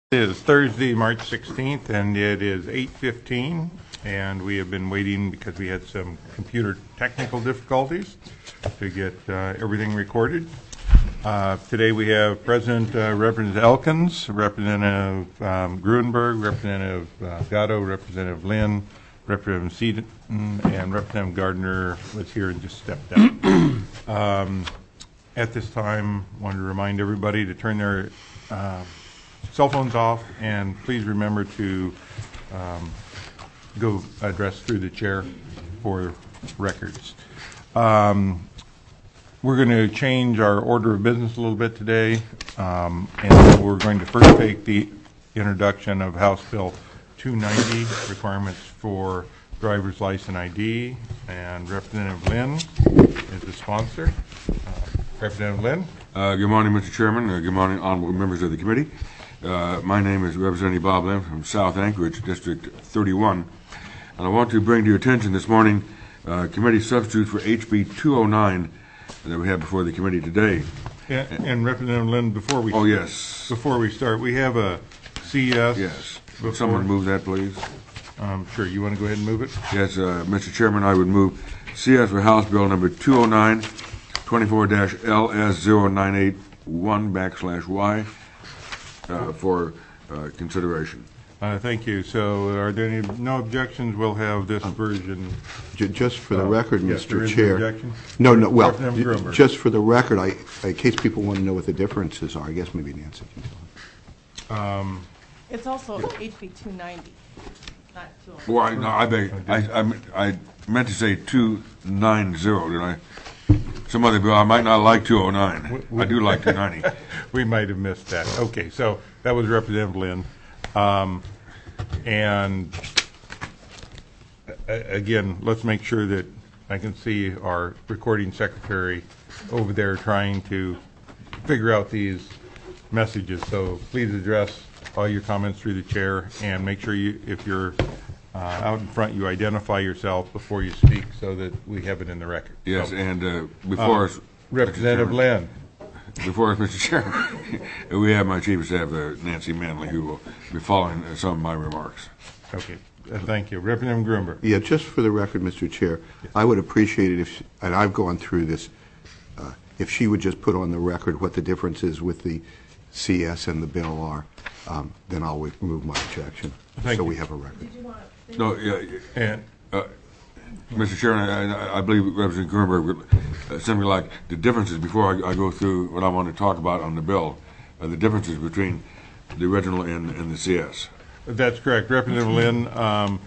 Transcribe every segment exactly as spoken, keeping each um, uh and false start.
It is Thursday, March sixteenth, and it is eight fifteen, and we have been waiting because we had some computer technical difficulties to get uh, everything recorded. Uh, today we have President uh, Representative Elkins, Representative um, Gruenberg, Representative uh, Gatto, Representative Lynn, Representative Seaton, and Representative Gardner was here and just stepped out. um, at this time, I wanted to remind everybody to turn their uh, cell phones off, and please remember to um, go address through the chair for records. Um, we're going to change our order of business a little bit today, um, and we're going to first take the introduction of House Bill two ninety, requirements for driver's license I D, and Representative Lynn is the sponsor. Uh, Representative Lynn. Uh, good morning, Mister Chairman. Uh, good morning, honorable members of the committee. Uh, my name is Representative Bob Lynn from South Anchorage, District thirty-one, and I want to bring to your attention this morning uh, committee substitute for H B two oh nine that we have before the committee today. And, and Representative Lynn, before we oh yes, before we start, we have a C S. Yes. Would someone move that, please? Um, sure. You want to go ahead and move it? Yes, uh, Mister Chairman, I would move C S for House Bill number two oh nine, twenty-four L S zero nine eight one backslash Y. Uh, for uh, consideration. Uh, thank you. So are there any, no objections? We'll have this um, version. J just for the uh, record, yes, Mister there is Chair. An objection? No, no, well, just for the record, I, in case people want to know what the differences are, I guess maybe Nancy can tell. Um, it's also H B two ninety, not two oh nine. Well, I, no, I beg, I, I, I meant to say two ninety, did I? Some other bill, I might not like two oh nine. I do like two ninety. We might have missed that. Okay, so that was Representative Lynn. Um, and uh, again, let's make sure that I can see our recording secretary over there trying to figure out these messages. So please address all your comments through the chair, and make sure you, if you're uh, out in front, you identify yourself before you speak so that we have it in the record. Yes, so, and uh, before uh, us, Representative Lynn. Before us, Mister Chairman, we have my Chief of Staff, uh, Nancy Manley, who will be following uh, some of my remarks. Okay, uh, thank you. Representative Gruenberg. Yeah, just for the record, Mister Chair, yes. I would appreciate it if, she, and I've gone through this, uh, if she would just put on the record what the difference is with the C S and the bill are, um, then I'll remove my objection. Thank so you. we have a record. Did you want to no, yeah, and. Uh, Mister Chairman, I, I believe Representative Gruenberg would uh, simply like the differences before I, I go through what I want to talk about on the bill, uh, the differences between the original and, and the C S. That's correct. Representative Lynn, um,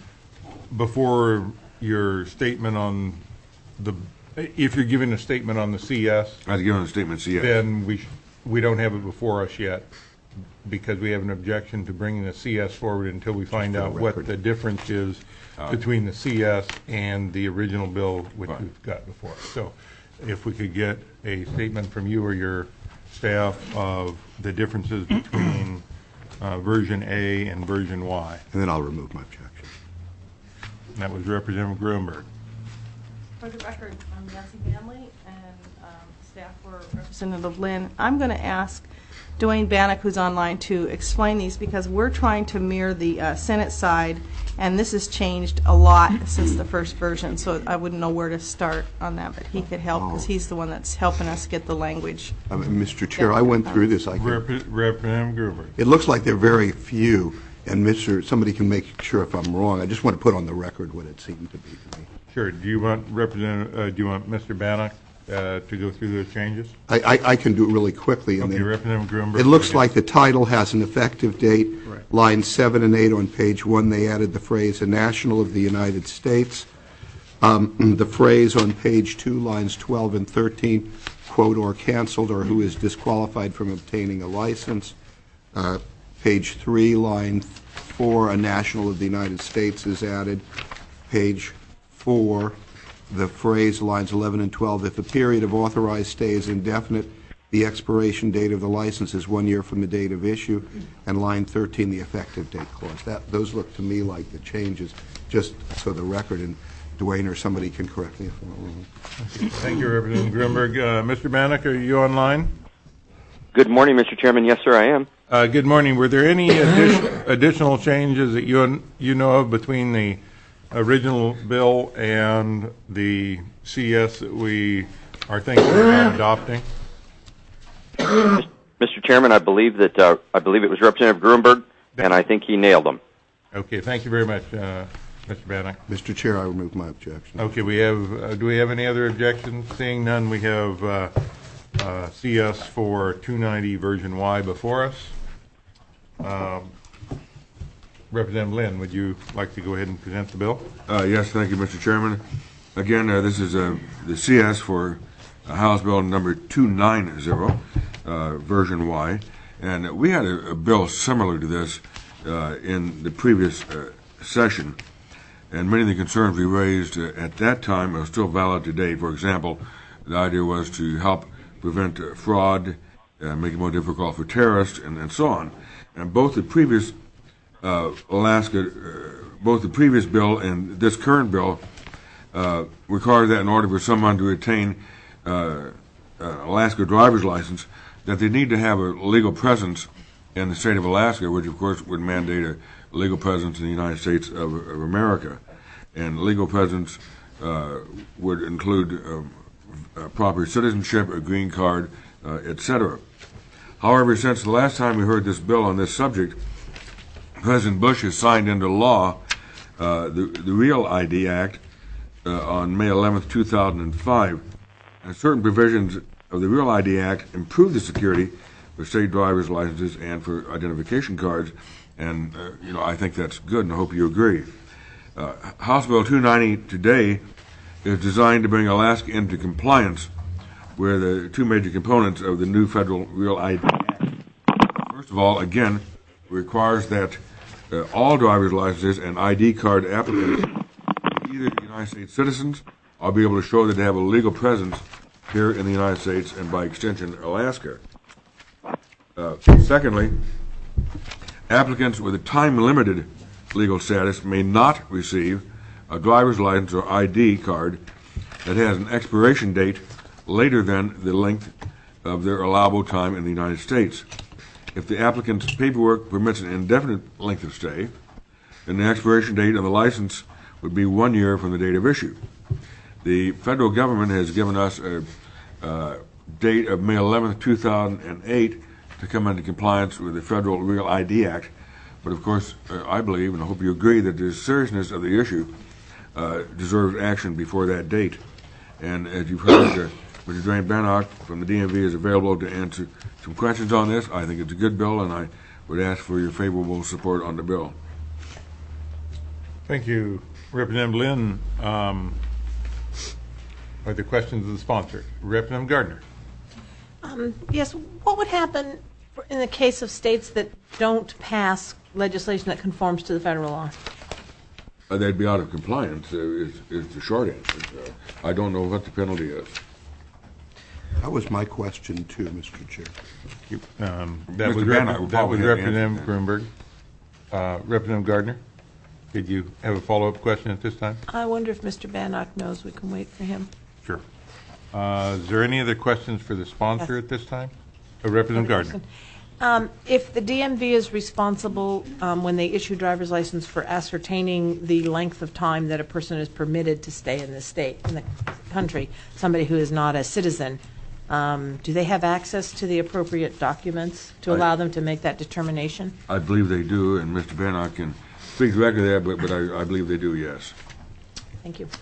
before your statement on the, if you're giving a statement on the C S, I was giving a statement C S. Then we, sh we don't have it before us yet because we have an objection to bringing the C S forward until we find out what the difference is uh, between the C S and the original bill which right. we've got before us. So if we could get a statement from you or your staff of the differences between uh, version A and version Y. And then I'll remove my objection. And that was Representative Gruenberg. For the record, I'm Nancy Manley, and um, staff for Representative Lynn. I'm going to ask Dwayne Bannock, who's online, to explain these because we're trying to mirror the uh, Senate side, and this has changed a lot since the first version, so I wouldn't know where to start on that, but he could help because he's the one that's helping us get the language. I mean, Mister Chair, I went through this. I Rep Representative Gruenberg. It looks like there are very few, and Mister somebody can make sure if I'm wrong. I just want to put on the record what it seemed to be to me. Sure. Do you want Representative? Uh, do you want Mister Bannock Uh, to go through those changes? I, I, I can do it really quickly. And okay, Representative Gruenberg. It looks like the title has an effective date. Right. Lines seven and eight on page one, they added the phrase "a national of the United States." Um, the phrase on page two, lines twelve and thirteen, quote, "or canceled or who is disqualified from obtaining a license." Uh, page three, line four, "a national of the United States" is added. Page four, the phrase lines eleven and twelve, "if a period of authorized stay is indefinite, the expiration date of the license is one year from the date of issue," and line thirteen, the effective date clause. That, those look to me like the changes, just so the record, and Dwayne or somebody can correct me if I'm wrong. Thank you, Representative Gruenberg. Uh, Mister Bannock, are you online? Good morning, Mister Chairman. Yes, sir, I am. Uh, Good morning. Were there any addi- additional changes that you you know of between the original bill and the C S that we are thinking about adopting? Mister Chairman, I believe that uh, I believe it was Representative Gruenberg, and I think he nailed them. Okay, thank you very much, uh, Mister Bannock. Mister Chair, I remove my objection. Okay, we have. Uh, do we have any other objections? Seeing none, we have uh, uh, C S for two ninety version Y before us. Um, Representative Lynn, would you like to go ahead and present the bill? Uh, yes, thank you, Mister Chairman. Again, uh, this is uh, the C S for uh, House Bill number two ninety, uh, version Y, and we had a, a bill similar to this uh, in the previous uh, session, and many of the concerns we raised uh, at that time are still valid today. For example, the idea was to help prevent uh, fraud, uh, make it more difficult for terrorists, and, and so on. And both the previous uh, Alaska, uh, both the previous bill and this current bill uh, require that in order for someone to attain uh, uh, Alaska driver's license, that they need to have a legal presence in the state of Alaska, which of course would mandate a legal presence in the United States of, of America. And legal presence uh, would include um, uh, proper citizenship, a green card, uh, et cetera. However, since the last time we heard this bill on this subject, President Bush has signed into law uh, the, the Real I D Act uh, on May eleventh, two thousand five. And certain provisions of the Real I D Act improve the security for state driver's licenses and for identification cards. And, uh, you know, I think that's good, and I hope you agree. Uh, House Bill two ninety today is designed to bring Alaska into compliance with the two major components of the new federal Real I D Act. First of all, again, requires that uh, all driver's licenses and I D card applicants be either United States citizens or be able to show that they have a legal presence here in the United States and, by extension, Alaska. Uh, secondly, applicants with a time-limited legal status may not receive a driver's license or I D card that has an expiration date later than the length of their allowable time in the United States. If the applicant's paperwork permits an indefinite length of stay, then the expiration date of the license would be one year from the date of issue. The federal government has given us a uh, date of May eleventh, two thousand eight to come into compliance with the Federal Real I D Act. But of course, uh, I believe, and I hope you agree, that the seriousness of the issue uh, deserves action before that date. And as you've heard, uh, Mister Dwayne Bannock from the D M V is available to answer some questions on this. I think it's a good bill, and I would ask for your favorable support on the bill. Thank you, Representative Lynn. Um, are there questions of the sponsor? Representative Gardner. Um, yes, what would happen for- in the case of states that don't pass legislation that conforms to the federal law? Uh, they'd be out of compliance, uh, is, is the short answer. Uh, I don't know what the penalty is. That was my question, too, Mister Chair. Um, that Mister was, Bannock Rep- would that probably was have the Representative answer. Grunberg. Uh, Representative Gardner, did you have a follow-up question at this time? I wonder if Mister Bannock knows. We can wait for him. Sure. Uh, is there any other questions for the sponsor at this time? Uh, Representative Gardner. Um, if the D M V is responsible um, when they issue driver's license for ascertaining the length of time that a person is permitted to stay in the state, in the country, somebody who is not a citizen, um, do they have access to the appropriate documents to I- allow them to make that determination? I believe they do, and Mister Bannock can speak directly there, but, but I, I believe they do, yes. Thank you.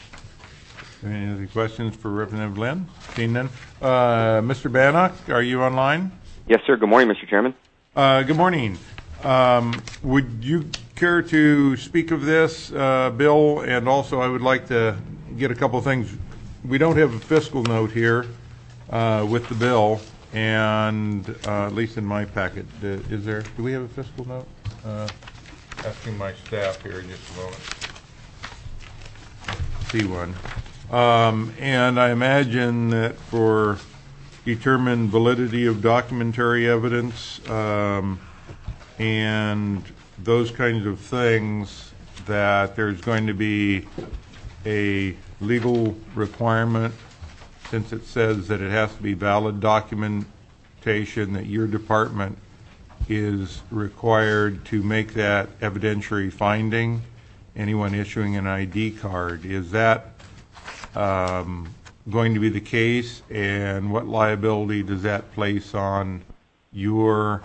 Any other questions for Representative Lynn? Seeing none. Uh, Mister Bannock, are you online? Yes, sir. Good morning, Mister Chairman. Uh, good morning. Um, would you care to speak of this uh, bill? And also, I would like to get a couple of things. We don't have a fiscal note here uh, with the bill, and uh, at least in my packet, uh, is there? Do we have a fiscal note? Uh, asking my staff here in just a moment. See one. Um, and I imagine that for determine validity of documentary evidence um, and those kinds of things, that there's going to be a legal requirement, since it says that it has to be valid documentation, that your department is required to make that evidentiary finding, anyone issuing an I D card. Is that um, going to be the case, and what liability does that place on your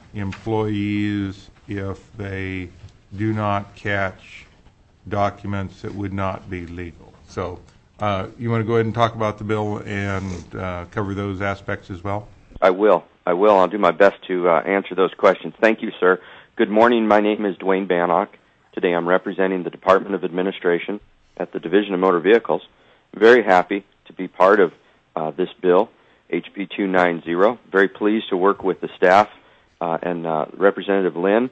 employees if they do not catch documents that would not be legal? So uh, you want to go ahead and talk about the bill and uh, cover those aspects as well? I will. I will. I'll do my best to uh, answer those questions. Thank you, sir. Good morning. My name is Dwayne Bannock. Today I'm representing the Department of Administration at the Division of Motor Vehicles. I'm very happy to be part of uh, this bill, H B two ninety. Very pleased to work with the staff uh, and uh, Representative Lynn.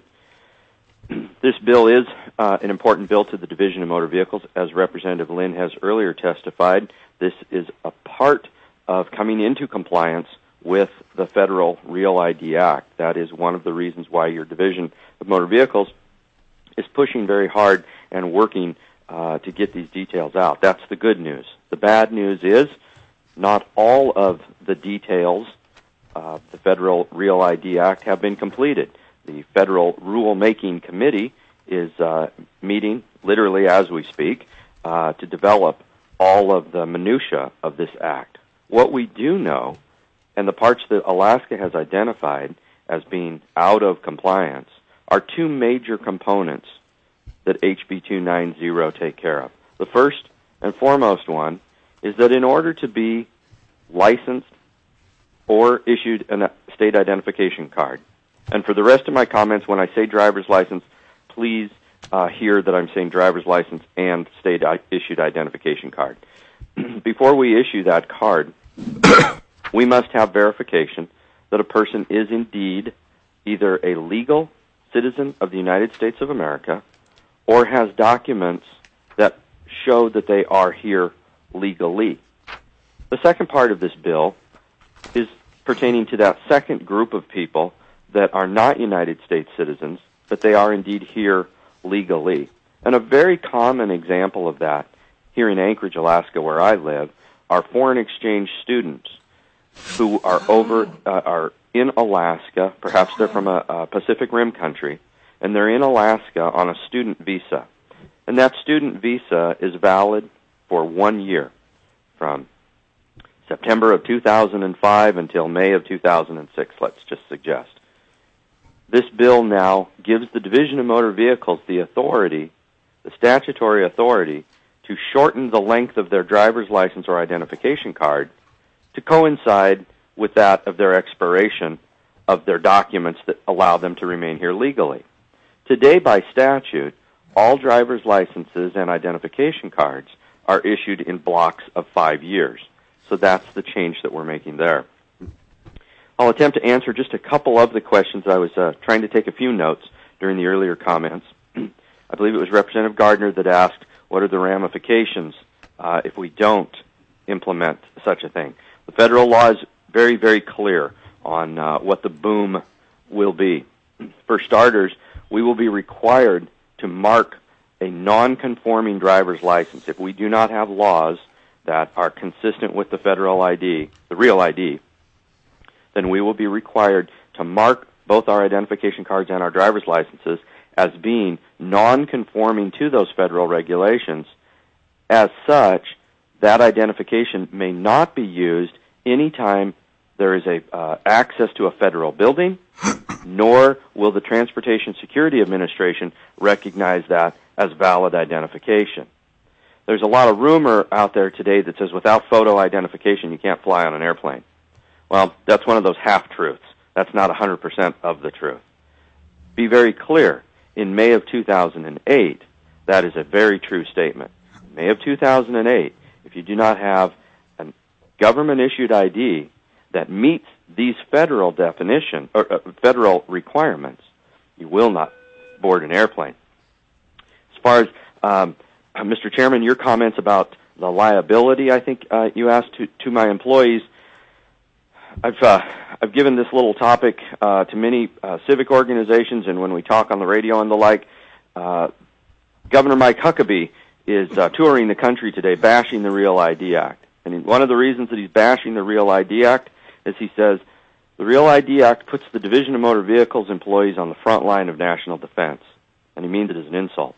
This bill is uh, an important bill to the Division of Motor Vehicles. As Representative Lynn has earlier testified, this is a part of coming into compliance with the Federal Real I D Act. That is one of the reasons why your Division of Motor Vehicles is pushing very hard and working uh, to get these details out. That's the good news. The bad news is not all of the details of the Federal Real I D Act have been completed. The Federal Rulemaking Committee is uh, meeting literally as we speak uh, to develop all of the minutia of this act. What we do know, and the parts that Alaska has identified as being out of compliance, are two major components that H B two ninety take care of. The first and foremost one is that in order to be licensed or issued a state identification card, and for the rest of my comments, when I say driver's license, please uh, hear that I'm saying driver's license and state-issued identification card. Before we issue that card, we must have verification that a person is indeed either a legal citizen of the United States of America or has documents that show that they are here legally. The second part of this bill is pertaining to that second group of people that are not United States citizens, but they are indeed here legally. And a very common example of that here in Anchorage, Alaska, where I live, are foreign exchange students who are over uh, are in Alaska. Perhaps they're from a, a Pacific Rim country, and they're in Alaska on a student visa. And that student visa is valid for one year, from September of two thousand five until May of two thousand six, let's just suggest. This bill now gives the Division of Motor Vehicles the authority, the statutory authority, to shorten the length of their driver's license or identification card to coincide with that of their expiration of their documents that allow them to remain here legally. Today, by statute, all driver's licenses and identification cards are issued in blocks of five years. So that's the change that we're making there. I'll attempt to answer just a couple of the questions. I was uh, trying to take a few notes during the earlier comments. I believe it was Representative Gardner that asked, what are the ramifications uh, if we don't implement such a thing? The federal law is very, very clear on uh, what the boom will be. For starters, we will be required to mark a non-conforming driver's license. If we do not have laws that are consistent with the federal I D, the real I D, then we will be required to mark both our identification cards and our driver's licenses as being non-conforming to those federal regulations. As such, that identification may not be used anytime there is a uh, access to a federal building, nor will the Transportation Security Administration recognize that as valid identification. There's a lot of rumor out there today that says without photo identification you can't fly on an airplane. Well, that's one of those half-truths. That's not one hundred percent of the truth. Be very clear. In May of two thousand eight, that is a very true statement. In May of two thousand eight, if you do not have a government-issued I D that meets these federal definition or uh, federal requirements, you will not board an airplane. As far as um, uh, Mister Chairman, your comments about the liability, I think uh, you asked to, to my employees. I've uh, I've given this little topic uh, to many uh, civic organizations, and when we talk on the radio and the like, uh, Governor Mike Huckabee is uh, touring the country today, bashing the Real I D Act. And one of the reasons that he's bashing the Real I D Act is he says The REAL I D Act puts the Division of Motor Vehicles employees on the front line of national defense, and he means it as an insult.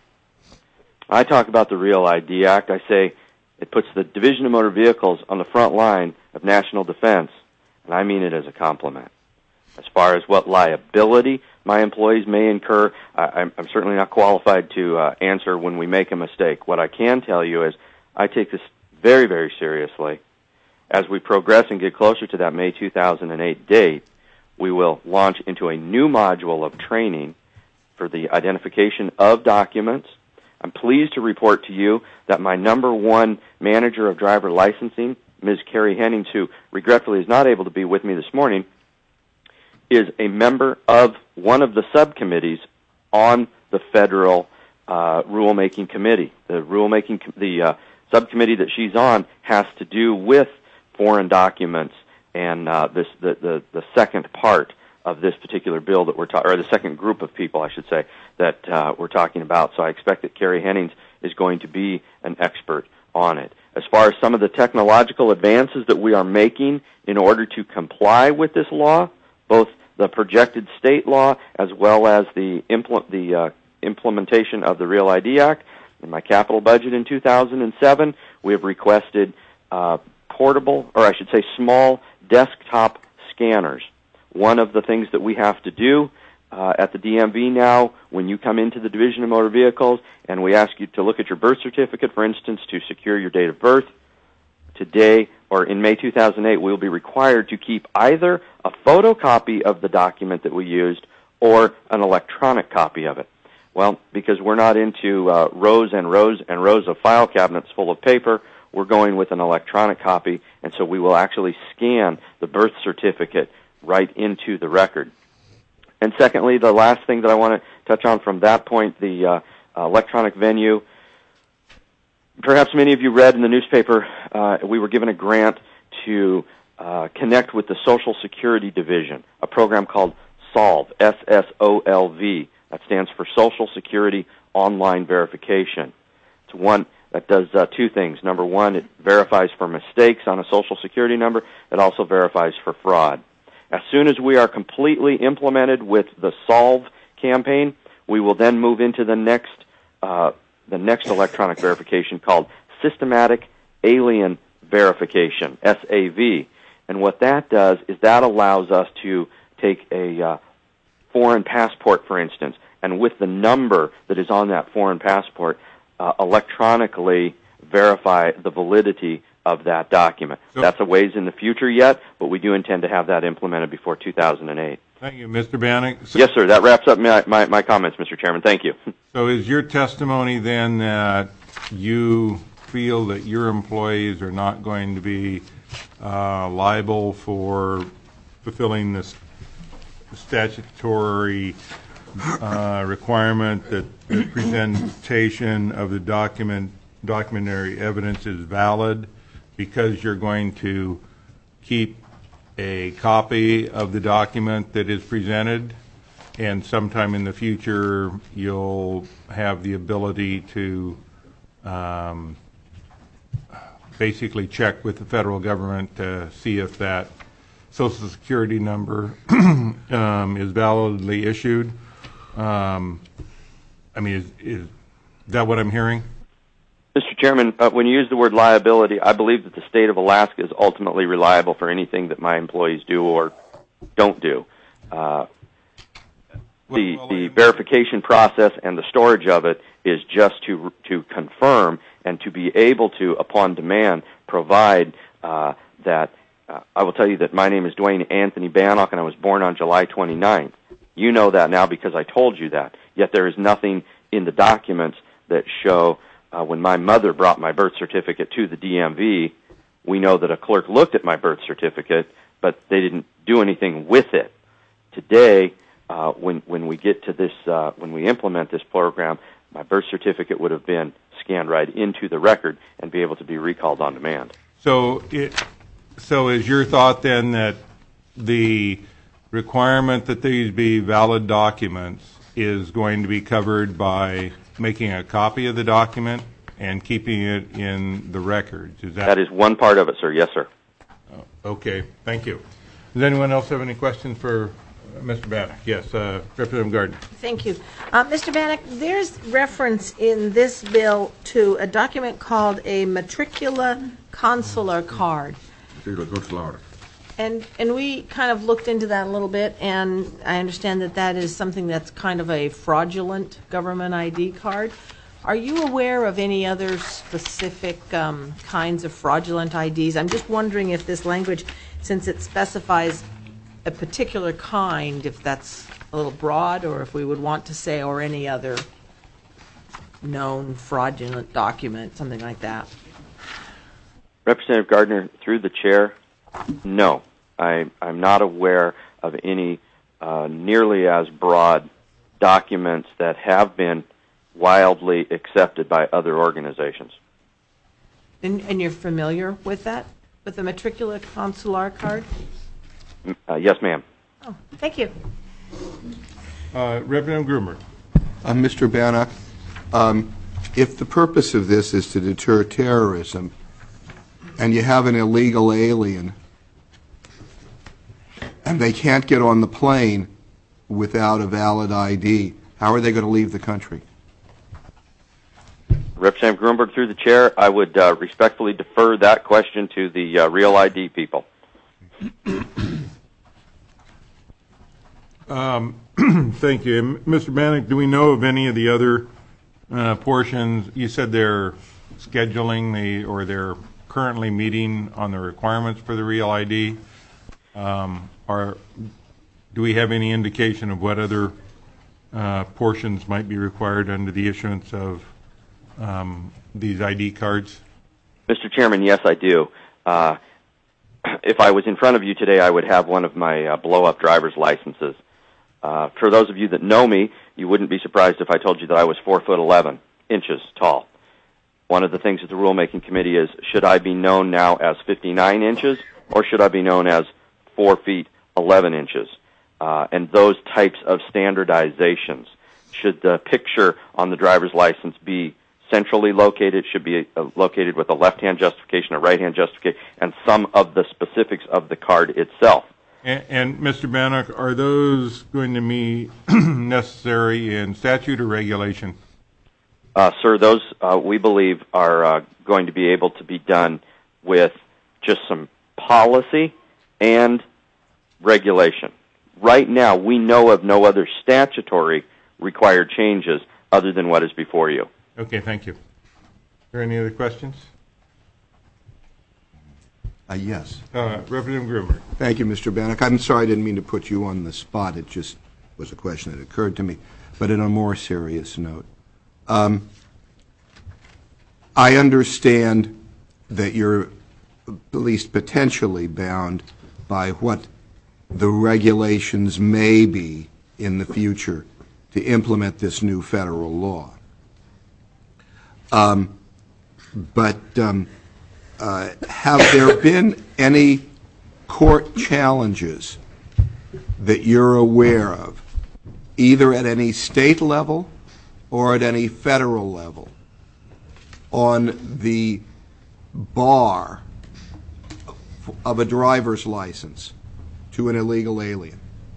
I talk about the REAL I D Act, I say it puts the Division of Motor Vehicles on the front line of national defense, and I mean it as a compliment. As far as what liability my employees may incur, I, I'm, I'm certainly not qualified to uh, answer when we make a mistake. What I can tell you is I take this very, very seriously. As we progress and get closer to that May two thousand eight date, we will launch into a new module of training for the identification of documents. I'm pleased to report to you that my number one manager of driver licensing, Miz Carrie Hennings, who regretfully is not able to be with me this morning, is a member of one of the subcommittees on the federal uh, rulemaking committee. The rulemaking, the uh, subcommittee that she's on has to do with foreign documents and uh, this the, the the second part of this particular bill that we're talking, or the second group of people, I should say, that uh, we're talking about. So I expect that Carrie Hennings is going to be an expert on it. As far as some of the technological advances that we are making in order to comply with this law, both the projected state law as well as the impl- the uh, implementation of the REAL I D Act, in my capital budget in two thousand seven, we have requested uh, portable, or I should say small desktop scanners. One of the things that we have to do uh, at the D M V now, when you come into the Division of Motor Vehicles and we ask you to look at your birth certificate, for instance, to secure your date of birth, today or in May two thousand eight, we'll be required to keep either a photocopy of the document that we used or an electronic copy of it. Well, because we're not into uh, rows and rows and rows of file cabinets full of paper, we're going with an electronic copy, and so we will actually scan the birth certificate right into the record. And secondly, the last thing that I want to touch on from that point, the uh, uh, electronic venue. Perhaps many of you read in the newspaper, uh, we were given a grant to uh, connect with the Social Security Division, a program called SOLV, S S O L V. That stands for Social Security Online Verification. It's one that does uh, two things. Number one, it verifies for mistakes on a Social Security number. It also verifies for fraud. As soon as we are completely implemented with the SOLV campaign, we will then move into the next uh, the next electronic verification called Systematic Alien Verification, S A V. And what that does is that allows us to take a uh, foreign passport, for instance, and with the number that is on that foreign passport, uh, electronically verify the validity of that document. So, that's a ways in the future yet, but we do intend to have that implemented before two thousand eight. Thank you, Mister Bannock. So, yes, sir. That wraps up my, my, my comments, Mister Chairman. Thank you. So is your testimony then that you feel that your employees are not going to be uh, liable for fulfilling this statutory uh, requirement that the presentation of the document documentary evidence is valid because you're going to keep a copy of the document that is presented, and sometime in the future you'll have the ability to um, basically check with the federal government to see if that Social Security number um, is validly issued. Um, I mean, is, is that what I'm hearing? Mister Chairman, uh, when you use the word liability, I believe that the state of Alaska is ultimately reliable for anything that my employees do or don't do. Uh, the well, the verification process and the storage of it is just to to confirm and to be able to, upon demand, provide uh, that. Uh, I will tell you that my name is Dwayne Anthony Bannock, and I was born on July twenty-ninth. You know that now because I told you that. Yet there is nothing in the documents that show uh, when my mother brought my birth certificate to the D M V, we know that a clerk looked at my birth certificate, but they didn't do anything with it. Today, uh, when when we get to this, uh, when we implement this program, my birth certificate would have been scanned right into the record and be able to be recalled on demand. So it. So is your thought then that the requirement that these be valid documents is going to be covered by making a copy of the document and keeping it in the records? Is that? That is one part of it, sir. Yes, sir. Oh, okay. Thank you. Does anyone else have any questions for uh, Mister Bannock? Yes, uh, Representative Gardner. Thank you. Uh, Mister Bannock, there's reference in this bill to a document called a matricula consular card. And and we kind of looked into that a little bit, and I understand that that is something that's kind of a fraudulent government I D card. Are you aware of any other specific um, kinds of fraudulent I Ds? I'm just wondering if this language, since it specifies a particular kind, if that's a little broad, or if we would want to say, or any other known fraudulent document, something like that. Representative Gardner, through the chair, no. I, I'm not aware of any uh, nearly as broad documents that have been wildly accepted by other organizations. And, and you're familiar with that, with the matricula consular card? Uh, yes, ma'am. Oh, thank you. Uh, Representative Gruenberg. Uh, Mister Bannock, um, if the purpose of this is to deter terrorism, and you have an illegal alien, and they can't get on the plane without a valid I D, how are they going to leave the country? Representative Gruenberg, through the chair, I would uh, respectfully defer that question to the uh, Real I D people. Um, thank you. Mister Bannock, do we know of any of the other uh, portions? You said they're scheduling the, or they're currently meeting on the requirements for the Real I D. Um, are, do we have any indication of what other uh, portions might be required under the issuance of um, these I D cards? Mister Chairman, yes, I do. Uh, if I was in front of you today, I would have one of my uh, blow-up driver's licenses. Uh, for those of you that know me, you wouldn't be surprised if I told you that I was four foot eleven inches tall. One of the things at the rulemaking committee is, should I be known now as fifty-nine inches, or should I be known as four feet eleven inches? Uh, and those types of standardizations. Should the picture on the driver's license be centrally located, should be uh, located with a left-hand justification, a right-hand justification, and some of the specifics of the card itself. And, and Mister Bannock, are those going to be necessary in statute or regulation? Uh, sir, those uh, we believe are uh, going to be able to be done with just some policy and regulation. Right now, we know of no other statutory required changes other than what is before you. Okay, thank you. Are there any other questions? Uh, yes. Uh, Representative Gruenberg. Thank you, Mister Bannock. I'm sorry I didn't mean to put you on the spot. It just was a question that occurred to me. But on a more serious note, um, I understand that you're at least potentially bound by what the regulations may be in the future to implement this new federal law. Um, but um, uh, have there been any court challenges that you're aware of, either at any state level or at any federal level, on the bar of a driver's license to an illegal alien?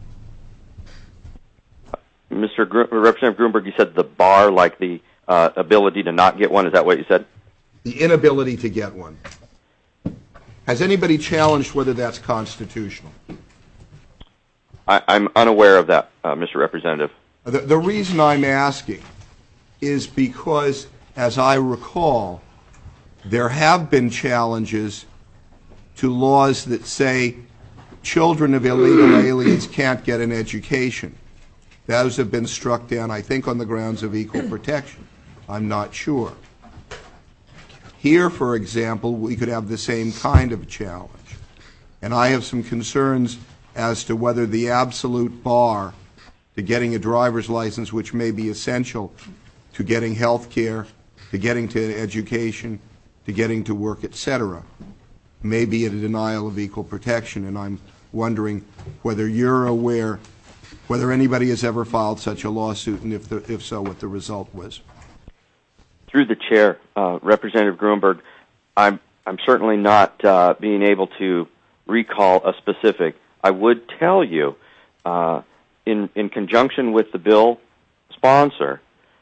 Mister Gru- Representative Gruenberg, you said the bar, like the uh, ability to not get one. Is that what you said? The inability to get one. Has anybody challenged whether that's constitutional? I, I'm unaware of that, uh, Mister Representative. The, the reason I'm asking is because, as I recall, there have been challenges to laws that say children of illegal aliens can't get an education. Those have been struck down, I think, on the grounds of equal protection. I'm not sure. Here, for example, we could have the same kind of challenge. And I have some concerns as to whether the absolute bar to getting a driver's license, which may be essential to getting health care, to getting to education, to getting to work, et cetera, may be a denial of equal protection. And I'm wondering whether you're aware, whether anybody has ever filed such a lawsuit, and if, the, if so, what the result was. Through the chair, uh, Representative Gruenberg, I'm, I'm certainly not uh, being able to recall a specific. I would tell you, uh, in, in conjunction with the bill sponsor,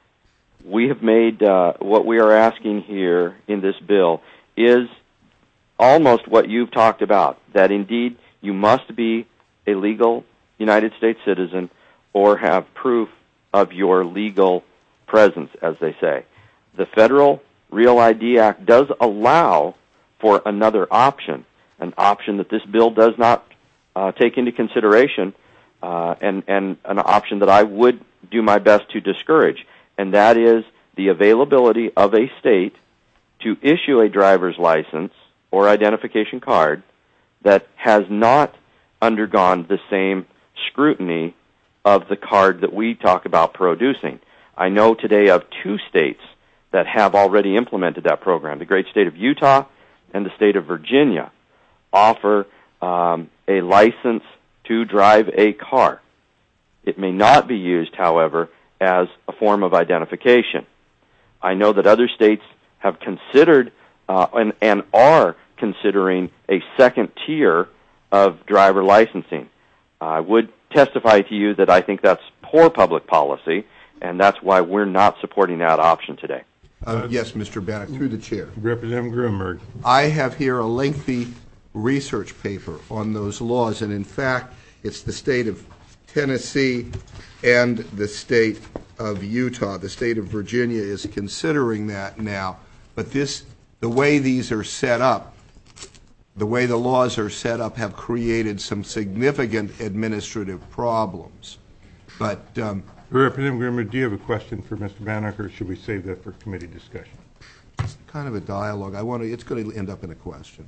we have made uh, what we are asking here in this bill is almost what you've talked about, that indeed you must be a legal United States citizen or have proof of your legal presence, as they say. The Federal Real I D Act does allow for another option, an option that this bill does not uh, take into consideration, uh, and, and an option that I would do my best to discourage, and that is the availability of a state to issue a driver's license or identification card that has not undergone the same scrutiny of the card that we talk about producing. I know today of two states that have already implemented that program. The great state of Utah and the state of Virginia offer um, a license to drive a car. It may not be used, however, as a form of identification. I know that other states have considered uh, and, and are considering a second tier of driver licensing. I would testify to you that I think that's poor public policy, and that's why we're not supporting that option today. Uh, yes, Mister Bannock, through the chair. Representative Gruenberg. I have here a lengthy research paper on those laws, and in fact, it's the state of Tennessee and the state of Utah. The state of Virginia is considering that now, but this, the way these are set up, the way the laws are set up, have created some significant administrative problems. But um, Representative Gruenberg, do you have a question for Mister Bannock, or should we save that for committee discussion? it's kind of a dialogue. I want to. It's going to end up in a question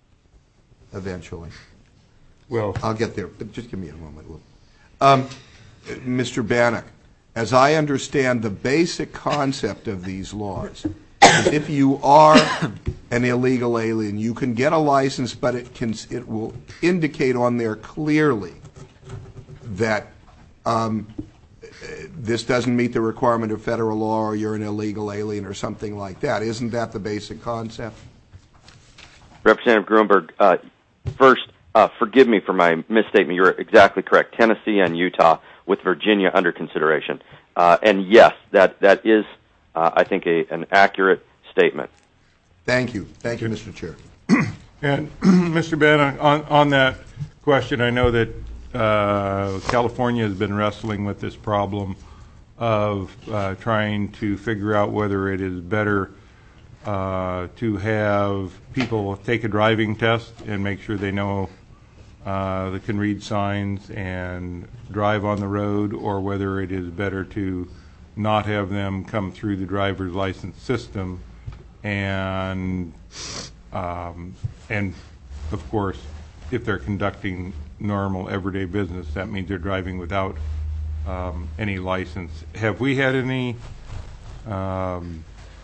eventually. Well, I'll get there, but just give me a moment. We'll, um, Mister Bannock, as I understand the basic concept of these laws, is if you are an illegal alien, you can get a license, but it can it will indicate on there clearly that um, this doesn't meet the requirement of federal law, or you're an illegal alien, or something like that. Isn't that the basic concept? Representative Gruenberg, uh, first, uh, forgive me for my misstatement. You're exactly correct. Tennessee and Utah, with Virginia under consideration. Uh, and yes, that that is, uh, I think, a, an accurate statement. Thank you. Thank you, Mister Chair. and Mister Bannock, on, on that question, I know that uh, California has been wrestling with this problem of uh, trying to figure out whether it is better uh, to have people take a driving test and make sure they know uh, they can read signs and drive on the road, or whether it is better to not have them come through the driver's license system, and um, and of course, if they're conducting normal everyday business, that means they're driving without um, any license. Have we had any um,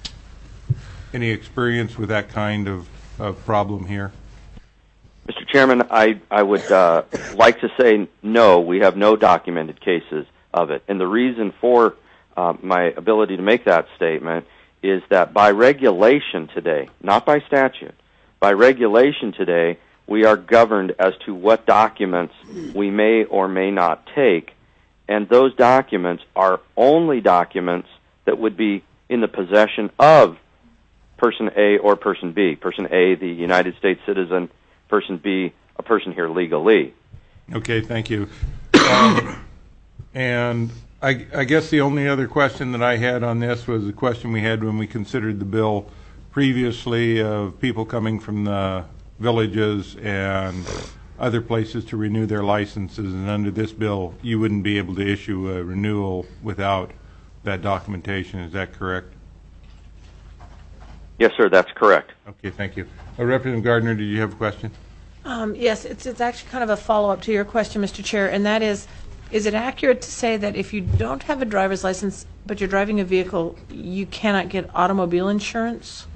any experience with that kind of, of problem here? Mister Chairman, I, I would uh, like to say no, we have no documented cases of it. And the reason for uh, my ability to make that statement is that by regulation today, not by statute, by regulation today, we are governed as to what documents we may or may not take, and those documents are only documents that would be in the possession of person A or person B. Person A, the United States citizen, person B, a person here legally. Okay, thank you. Um, and I, I guess the only other question that I had on this was the question we had when we considered the bill previously of people coming from the villages and other places to renew their licenses, and under this bill you wouldn't be able to issue a renewal without that documentation. Is that correct? Yes, sir, that's correct. Okay, thank you. Uh, Representative Gardner, did you have a question? Um, yes, it's, it's actually kind of a follow-up to your question, Mister Chair, and that is, is it accurate to say that if you don't have a driver's license but you're driving a vehicle, you cannot get automobile insurance?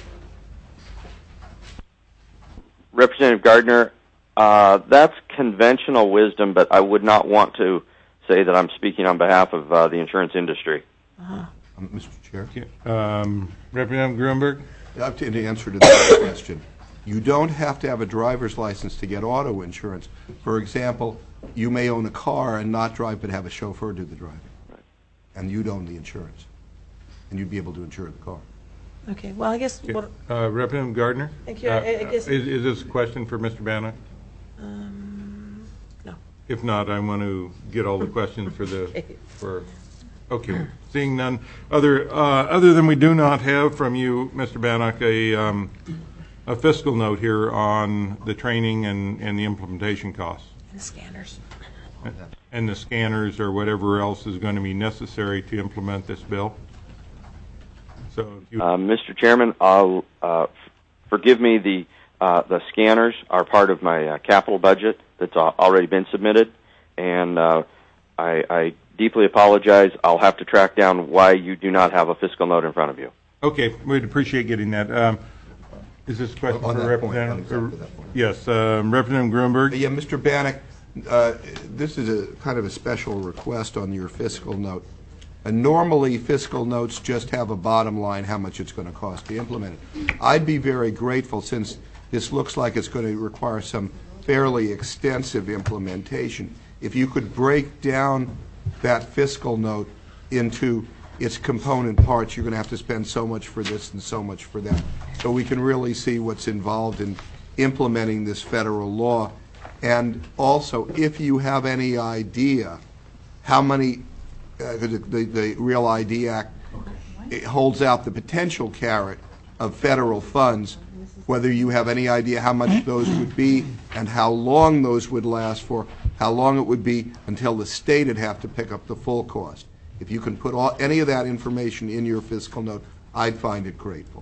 Representative Gardner, uh, that's conventional wisdom, but I would not want to say that I'm speaking on behalf of uh, the insurance industry. Uh-huh. Um, Mister Chair? Um, Representative Gruenberg? I have to answer to that question. You don't have to have a driver's license to get auto insurance. For example, you may own a car and not drive but have a chauffeur do the driving. And you'd own the insurance. And you'd be able to insure the car. Okay, well, I guess, what, Uh, Representative Gardner? Thank you. Uh, I- I guess- Is, is this a question for Mister Bannock? um, no. If not, I want to get all the questions for the, Okay. for, okay, seeing none. Other, uh, other than we do not have from you, Mister Bannock, a, um, a fiscal note here on the training and, and the implementation costs. And scanners. And the scanners or whatever else is going to be necessary to implement this bill. So, if you, Uh, Mister Chairman, I'll uh, f- forgive me. The uh, the scanners are part of my uh, capital budget that's al- already been submitted, and uh, I, I deeply apologize. I'll have to track down why you do not have a fiscal note in front of you. okay, we'd appreciate getting that. Um, is this a question On for that point, on Representative? exactly that point. Yes, um, Representative Grunberg. Yeah, Mister Bannock, uh, this is a kind of a special request on your fiscal note. And normally, fiscal notes just have a bottom line, how much it's going to cost to implement it. I'd be very grateful, since this looks like it's going to require some fairly extensive implementation, if you could break down that fiscal note into its component parts. You're going to have to spend so much for this and so much for that, so we can really see what's involved in implementing this federal law. And also, if you have any idea how many, uh, the, the, the Real I D Act, it holds out the potential carrot of federal funds, whether you have any idea how much those would be and how long those would last for, how long it would be until the state would have to pick up the full cost. If you can put all, any of that information in your fiscal note, I'd find it grateful.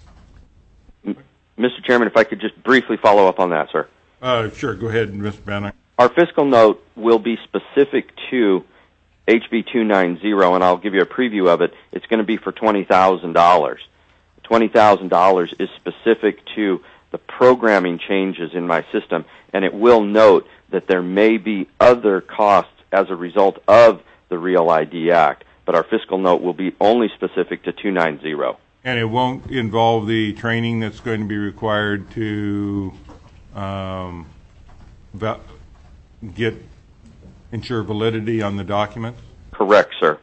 Mister Chairman, if I could just briefly follow up on that, sir. Uh, sure, go ahead, Mister Bannock. Our fiscal note will be specific to H B two ninety, and I'll give you a preview of it. It's going to be for twenty thousand dollars. twenty thousand dollars is specific to the programming changes in my system, and it will note that there may be other costs as a result of the Real I D Act, but our fiscal note will be only specific to two ninety. And it won't involve the training that's going to be required to um, va- get ensure validity on the documents? Correct, sir.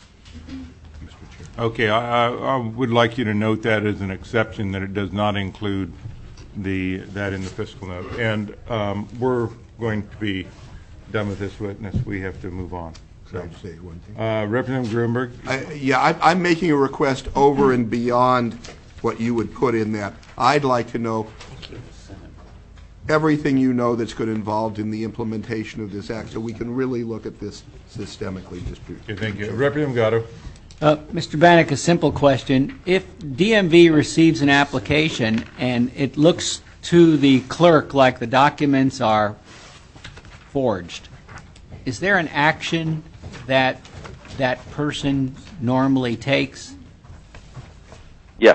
Okay, I, I, I would like you to note that as an exception, that it does not include the that in the fiscal note. And um, we're going to be done with this witness. We have to move on. Could I say one thing? Uh, Representative Grunberg? I, yeah, I, I'm making a request over and beyond what you would put in that. I'd like to know everything you know that's going to involved in the implementation of this act, so we can really look at this systemically. Mister Okay, thank you. Representative Gatto? Uh, Mister Bannock, a simple question. If D M V receives an application and it looks to the clerk like the documents are forged, is there an action that that person normally takes? Yes.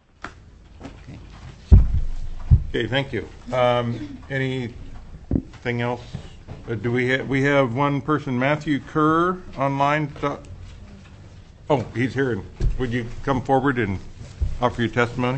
Okay, thank you. Um, anything else? Uh, do we ha- we have one person, Matthew Kerr, online? To- oh, he's here. Would you come forward and offer your testimony?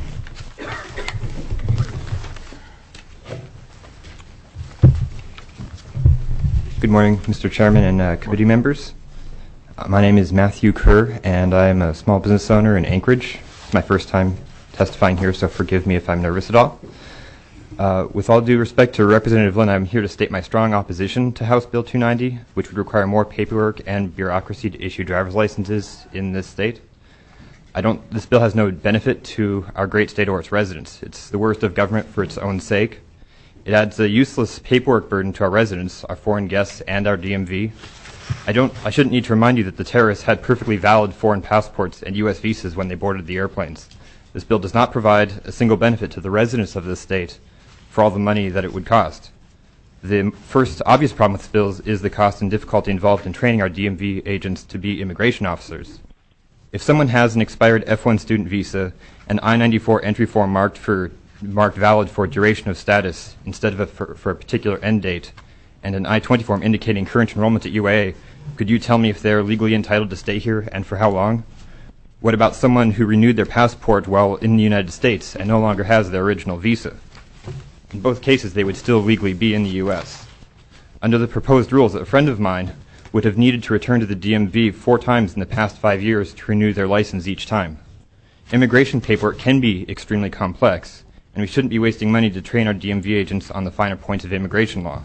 Good morning, Mister Chairman and uh, committee members. Uh, my name is Matthew Kerr, and I am a small business owner in Anchorage. It's my first time testifying here, so forgive me if I'm nervous at all. Uh, with all due respect to Representative Lynn, I'm here to state my strong opposition to House Bill two ninety, which would require more paperwork and bureaucracy to issue driver's licenses in this state. I don't. This bill has no benefit to our great state or its residents. It's the worst of government for its own sake. It adds a useless paperwork burden to our residents, our foreign guests, and our D M V. I don't. I shouldn't need to remind you that the terrorists had perfectly valid foreign passports and U S visas when they boarded the airplanes. This bill does not provide a single benefit to the residents of this state for all the money that it would cost. The first obvious problem with this bill is, is the cost and difficulty involved in training our D M V agents to be immigration officers. If someone has an expired F one student visa, an I ninety-four entry form marked for marked valid for duration of status instead of a, for, for a particular end date, and an I twenty form indicating current enrollment at U A A, could you tell me if they're legally entitled to stay here and for how long? What about someone who renewed their passport while in the United States and no longer has their original visa? In both cases, they would still legally be in the U S. Under the proposed rules, a friend of mine would have needed to return to the D M V four times in the past five years to renew their license each time. Immigration paperwork can be extremely complex, and we shouldn't be wasting money to train our D M V agents on the finer points of immigration law.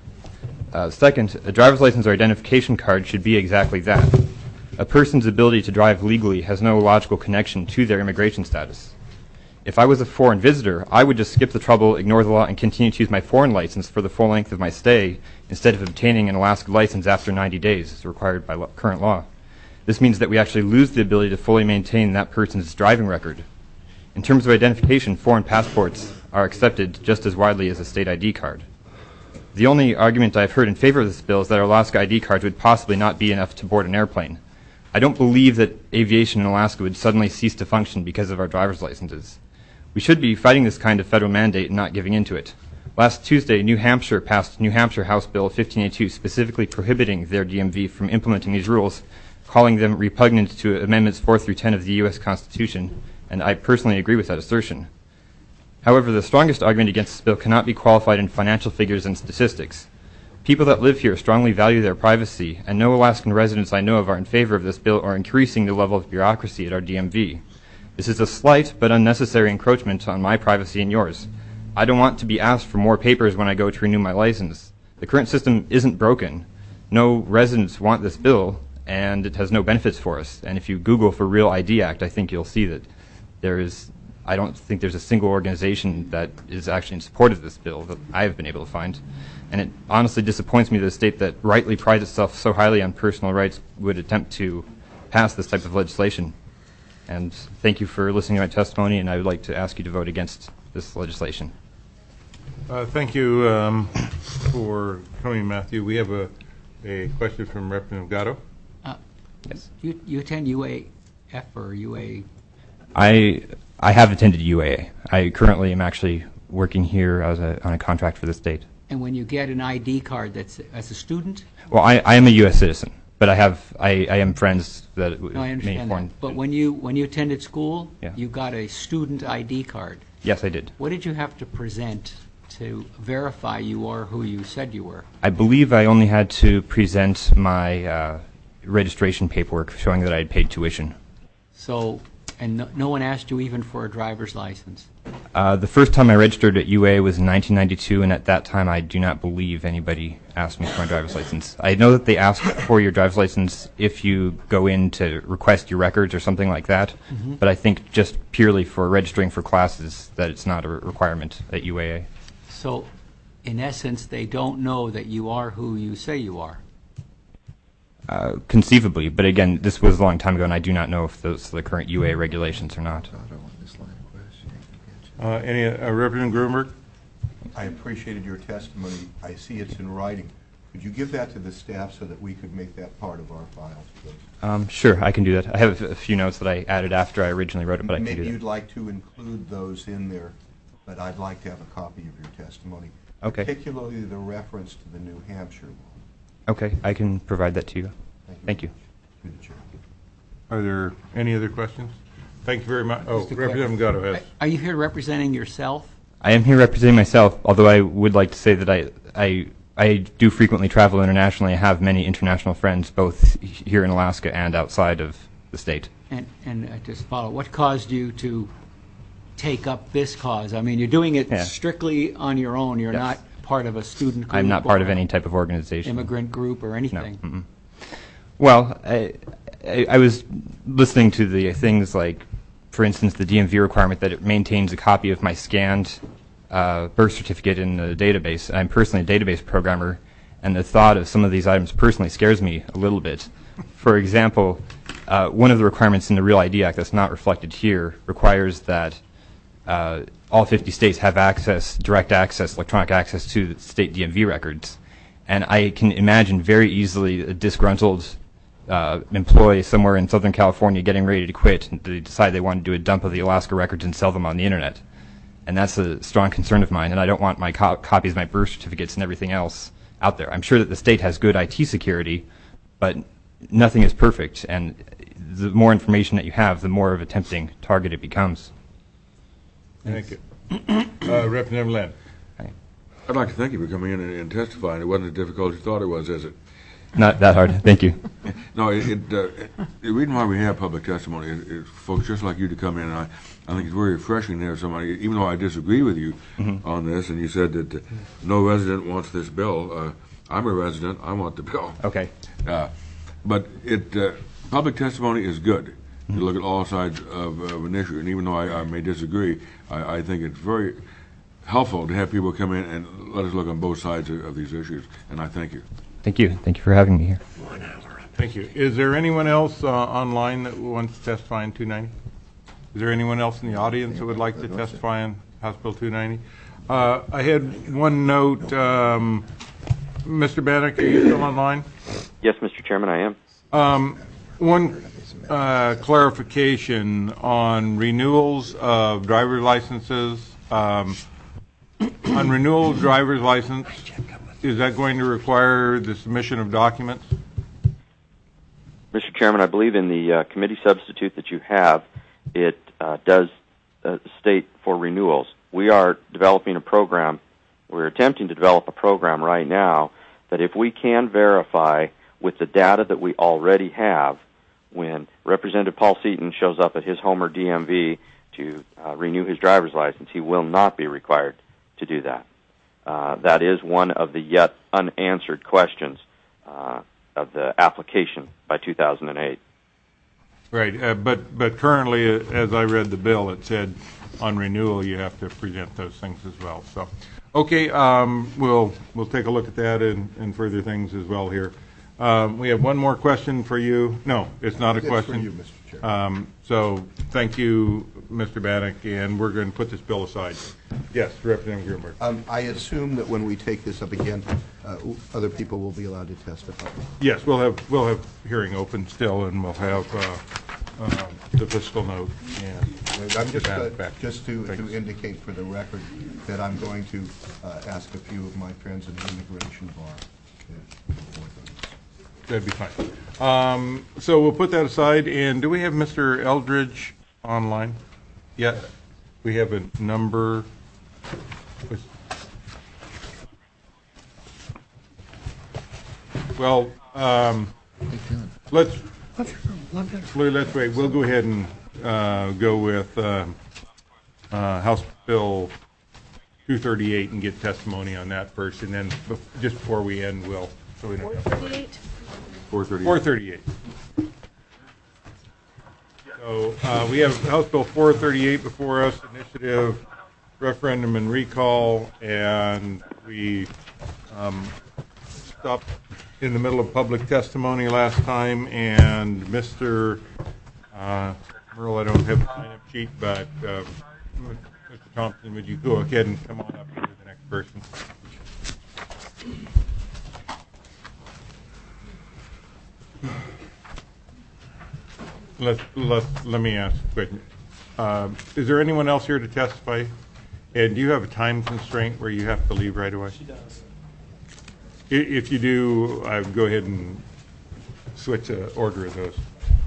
Uh, second, a driver's license or identification card should be exactly that. A person's ability to drive legally has no logical connection to their immigration status. If I was a foreign visitor, I would just skip the trouble, ignore the law, and continue to use my foreign license for the full length of my stay instead of obtaining an Alaska license after ninety days, as required by lo- current law. This means that we actually lose the ability to fully maintain that person's driving record. In terms of identification, foreign passports are accepted just as widely as a state I D card. The only argument I've heard in favor of this bill is that our Alaska I D cards would possibly not be enough to board an airplane. I don't believe that aviation in Alaska would suddenly cease to function because of our driver's licenses. We should be fighting this kind of federal mandate and not giving into it. Last Tuesday, New Hampshire passed New Hampshire House Bill fifteen eighty-two specifically prohibiting their D M V from implementing these rules, calling them repugnant to Amendments four through ten of the U S Constitution, and I personally agree with that assertion. However, the strongest argument against this bill cannot be qualified in financial figures and statistics. People that live here strongly value their privacy, and no Alaskan residents I know of are in favor of this bill or increasing the level of bureaucracy at our D M V. This is a slight but unnecessary encroachment on my privacy and yours. I don't want to be asked for more papers when I go to renew my license. The current system isn't broken. No residents want this bill, and it has no benefits for us. And if you Google for Real I D Act, I think you'll see that there is, I don't think there's a single organization that is actually in support of this bill that I have been able to find. And it honestly disappoints me that a state that rightly prides itself so highly on personal rights would attempt to pass this type of legislation. And thank you for listening to my testimony, and I would like to ask you to vote against this legislation. Uh, thank you um, for coming, Matthew. We have a, a question from Representative Gatto. Uh, Yes. You, you attend U A F or U A? I I have attended U A A. I currently am actually working here as a, on a contract for the state. And when you get an I D card that's as a student? Well, I, I am a U S citizen, but I have I, I am friends that No, I understand foreign. that. But when you, when you attended school, Yeah. you got a student I D card. Yes, I did. What did you have to present to verify you are who you said you were? I believe I only had to present my uh, registration paperwork showing that I had paid tuition. So, and no, no one asked you even for a driver's license? Uh, the first time I registered at U A was in nineteen ninety-two, and at that time I do not believe anybody asked me for my driver's license. I know that they ask for your driver's license if you go in to request your records or something like that, Mm-hmm. but I think just purely for registering for classes that it's not a re- requirement at U A A. So, in essence, they don't know that you are who you say you are. Uh, conceivably, but again, this was a long time ago, and I do not know if those are the current U A A regulations or not. Uh, any, uh, Representative Gruenberg? I appreciated your testimony. I see it's in writing. Could you give that to the staff so that we could make that part of our files, please? Um, sure, I can do that. I have a few notes that I added after I originally wrote it, but I can Maybe do you'd that. like to include those in there, but I'd like to have a copy of your testimony. Okay. Particularly the reference to the New Hampshire law. Okay, I can provide that to you. Thank you. Through the chair. Are there any other questions? Thank you very much. Oh, Just a Representative quick- Gatto has. Are you here representing yourself? I am here representing myself, although I would like to say that I, I, I do frequently travel internationally. I have many international friends, both here in Alaska and outside of the state. And, and uh, just follow, what caused you to take up this cause? I mean, you're doing it Yeah. strictly on your own. You're Yes. not part of a student group. I'm not part of or any type of organization. immigrant group or No. anything. Mm-mm. Well, I, I, I was listening to the things like, for instance, the D M V requirement that it maintains a copy of my scanned uh, birth certificate in the database. I'm personally a database programmer, and the thought of some of these items personally scares me a little bit. For example, uh, one of the requirements in the Real I D Act that's not reflected here requires that uh, all fifty states have access, direct access, electronic access to the state D M V records. And I can imagine very easily a disgruntled uh, employee somewhere in Southern California getting ready to quit and they decide they want to do a dump of the Alaska records and sell them on the internet. And that's a strong concern of mine, and I don't want my co- copies of my birth certificates and everything else out there. I'm sure that the state has good I T security, but nothing is perfect, and the more information that you have, the more of a tempting target it becomes. Thank you. Uh, Representative Lynn. I'd like to thank you for coming in and, and testifying. It wasn't as difficult as you thought it was, is it? Not that hard. Thank you. No, it, it, uh, the reason why we have public testimony is, is folks just like you to come in. And I, I think it's very refreshing to have somebody, even though I disagree with you mm-hmm. on this, and you said that uh, no resident wants this bill. Uh, I'm a resident. I want the bill. Okay. Uh, but it uh, public testimony is good mm-hmm. to look at all sides of, of an issue. And even though I, I may disagree, I, I think it's very helpful to have people come in and let us look on both sides of, of these issues. And I thank you. Thank you. Thank you for having me here. Thank you. Is there anyone else uh, online that wants to testify on two ninety? Is there anyone else in the audience that would like to testify on House Bill two ninety? Uh, I had one note. Um, Mister Bannock, are you still online? Yes, Mister Chairman, I am. Um, one uh, clarification on renewals of driver's licenses. Um, on renewal of driver's license, is that going to require the submission of documents? Mister Chairman, I believe in the uh, committee substitute that you have, it uh, does uh, state for renewals. We are developing a program, we're attempting to develop a program right now that if we can verify with the data that we already have, when Representative Paul Seaton shows up at his Homer D M V to uh, renew his driver's license, he will not be required to do that. Uh, that is one of the yet unanswered questions uh, of the application by two thousand eight. Right, uh, but but currently, uh, as I read the bill, it said on renewal you have to present those things as well. So, okay, um, we'll we'll take a look at that and, and further things as well here. Um, we have one more question for you. No, it's not a It's question. for you, Mister Chair. Um, so, thank you, Mister Bannock, and we're going to put this bill aside. Yes, Representative Greenberg. Um, I assume that when we take this up again, uh, other people will be allowed to testify. Yes, we'll have we'll have hearing open still, and we'll have uh, uh, the fiscal note and I'm just, uh, back. just to, Thanks. to indicate for the record that I'm going to uh, ask a few of my friends in the immigration bar to report on this. That'd be fine. Um, so we'll put that aside. And do we have Mister Eldridge online yet? We have a number. Well, um, let's let's wait. We'll go ahead and uh, go with uh, uh, House Bill two thirty-eight and get testimony on that first, and then bef- just before we end, we'll so we don't have to. four thirty. four thirty-eight. So uh, we have House Bill four thirty-eight before us, initiative, referendum and recall, and we um, stopped in the middle of public testimony last time, and Mister Uh, Merle, I don't have the sign-up sheet, but um, Mister Thompson, would you go ahead and come on up and do the next person? Let, let, let me ask a question. Um, is there anyone else here to testify? And do you have a time constraint where you have to leave right away? She does. If you do, I would go ahead and switch the order of those.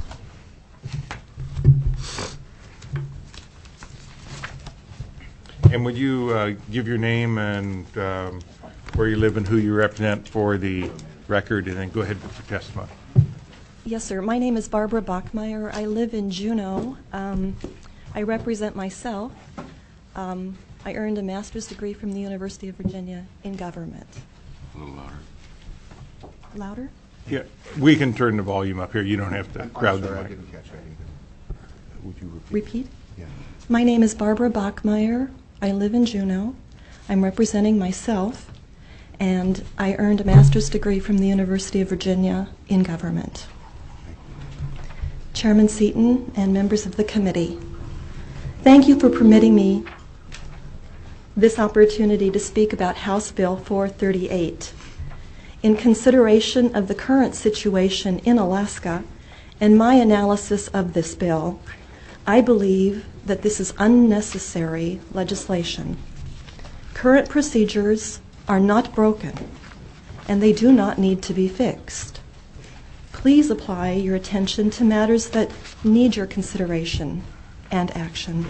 And would you uh, give your name and um, where you live and who you represent for the record, and then go ahead with your testimony. Yes, sir. My name is Barbara Bachmeyer. I live in Juneau. Um, I represent myself. Um, I earned a master's degree from the University of Virginia in government. A little louder. Louder? Yeah, we can turn the volume up here. You don't have to I'm crowd the sorry, I mic. didn't catch that either. Would you repeat? Repeat? Yeah. My name is Barbara Bachmeyer. I live in Juneau. I'm representing myself, and I earned a master's degree from the University of Virginia in government. Chairman Seaton and members of the committee, thank you for permitting me this opportunity to speak about House Bill four thirty-eight. In consideration of the current situation in Alaska and my analysis of this bill, I believe that this is unnecessary legislation. Current procedures are not broken, and they do not need to be fixed. please apply your attention to matters that need your consideration and action.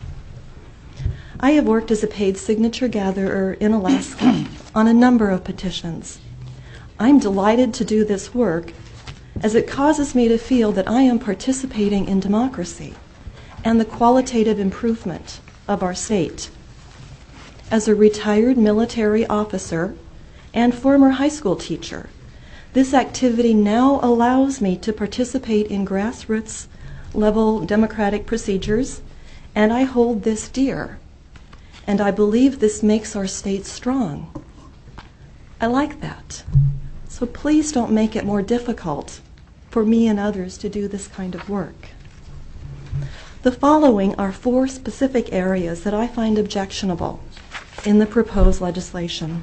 I have worked as a paid signature gatherer in Alaska on a number of petitions. I'm delighted to do this work as it causes me to feel that I am participating in democracy and the qualitative improvement of our state. As a retired military officer and former high school teacher, this activity now allows me to participate in grassroots level democratic procedures, and I hold this dear. And I believe this makes our state strong. I like that. So please don't make it more difficult for me and others to do this kind of work. The following are four specific areas that I find objectionable in the proposed legislation.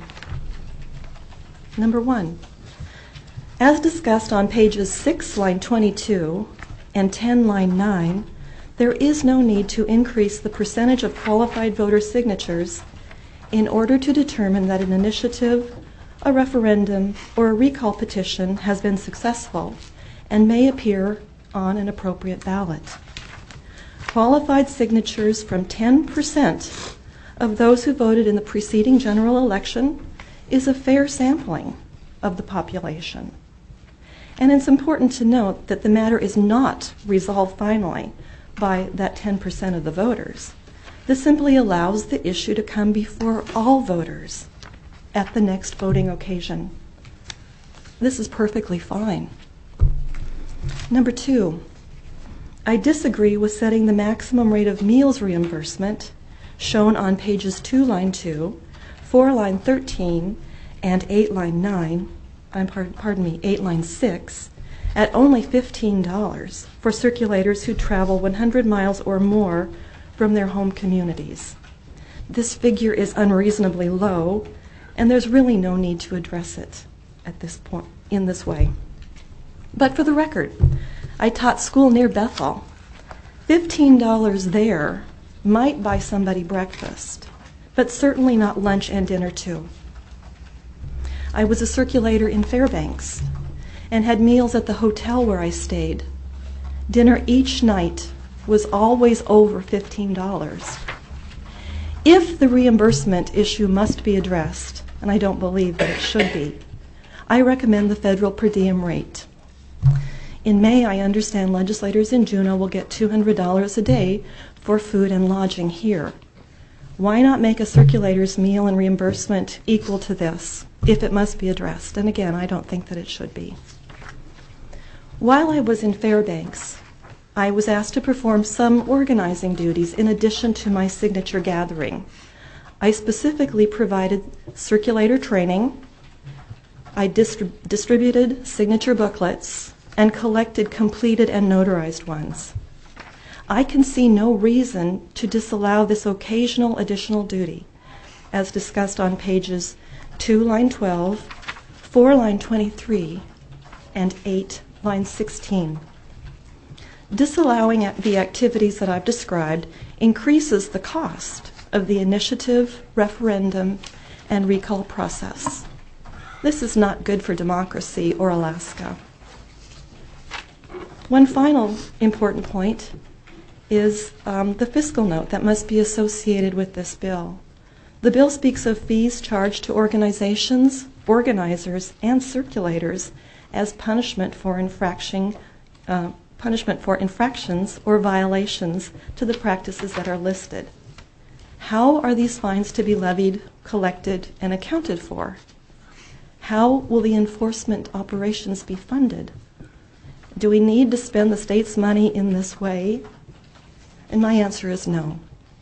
Number one, as discussed on pages six, line twenty-two, and ten, line nine, there is no need to increase the percentage of qualified voter signatures in order to determine that an initiative, a referendum, or a recall petition has been successful and may appear on an appropriate ballot. Qualified signatures from ten percent of those who voted in the preceding general election is a fair sampling of the population. And it's important to note that the matter is not resolved finally by that ten percent of the voters. This simply allows the issue to come before all voters at the next voting occasion. This is perfectly fine. Number two, I disagree with setting the maximum rate of meals reimbursement shown on pages two, line two, four, line thirteen, and eight, line nine, I'm pardon, pardon me, eight, line six, at only fifteen dollars for circulators who travel one hundred miles or more from their home communities. This figure is unreasonably low, and there's really no need to address it at this point in this way. But for the record, I taught school near Bethel. fifteen dollars there might buy somebody breakfast, but certainly not lunch and dinner too. I was a circulator in Fairbanks and had meals at the hotel where I stayed. Dinner each night was always over fifteen dollars. If the reimbursement issue must be addressed, and I don't believe that it should be, I recommend the federal per diem rate. In May, I understand legislators in Juneau will get two hundred dollars a day for food and lodging here. Why not make a circulator's meal and reimbursement equal to this, if it must be addressed? And again, I don't think that it should be. While I was in Fairbanks, I was asked to perform some organizing duties in addition to my signature gathering. I specifically provided circulator training, I distrib- distributed signature booklets, and collected completed and notarized ones. I can see no reason to disallow this occasional additional duty, as discussed on pages two, line twelve, four, line twenty-three, and eight, line sixteen. Disallowing the activities that I've described increases the cost of the initiative, referendum, and recall process. This is not good for democracy or Alaska. One final important point is um, the fiscal note that must be associated with this bill. The bill speaks of fees charged to organizations, organizers, and circulators as punishment for infraction, uh, punishment for infractions or violations to the practices that are listed. How are these fines to be levied, collected, and accounted for? How will the enforcement operations be funded? Do we need to spend the state's money in this way? And my answer is no.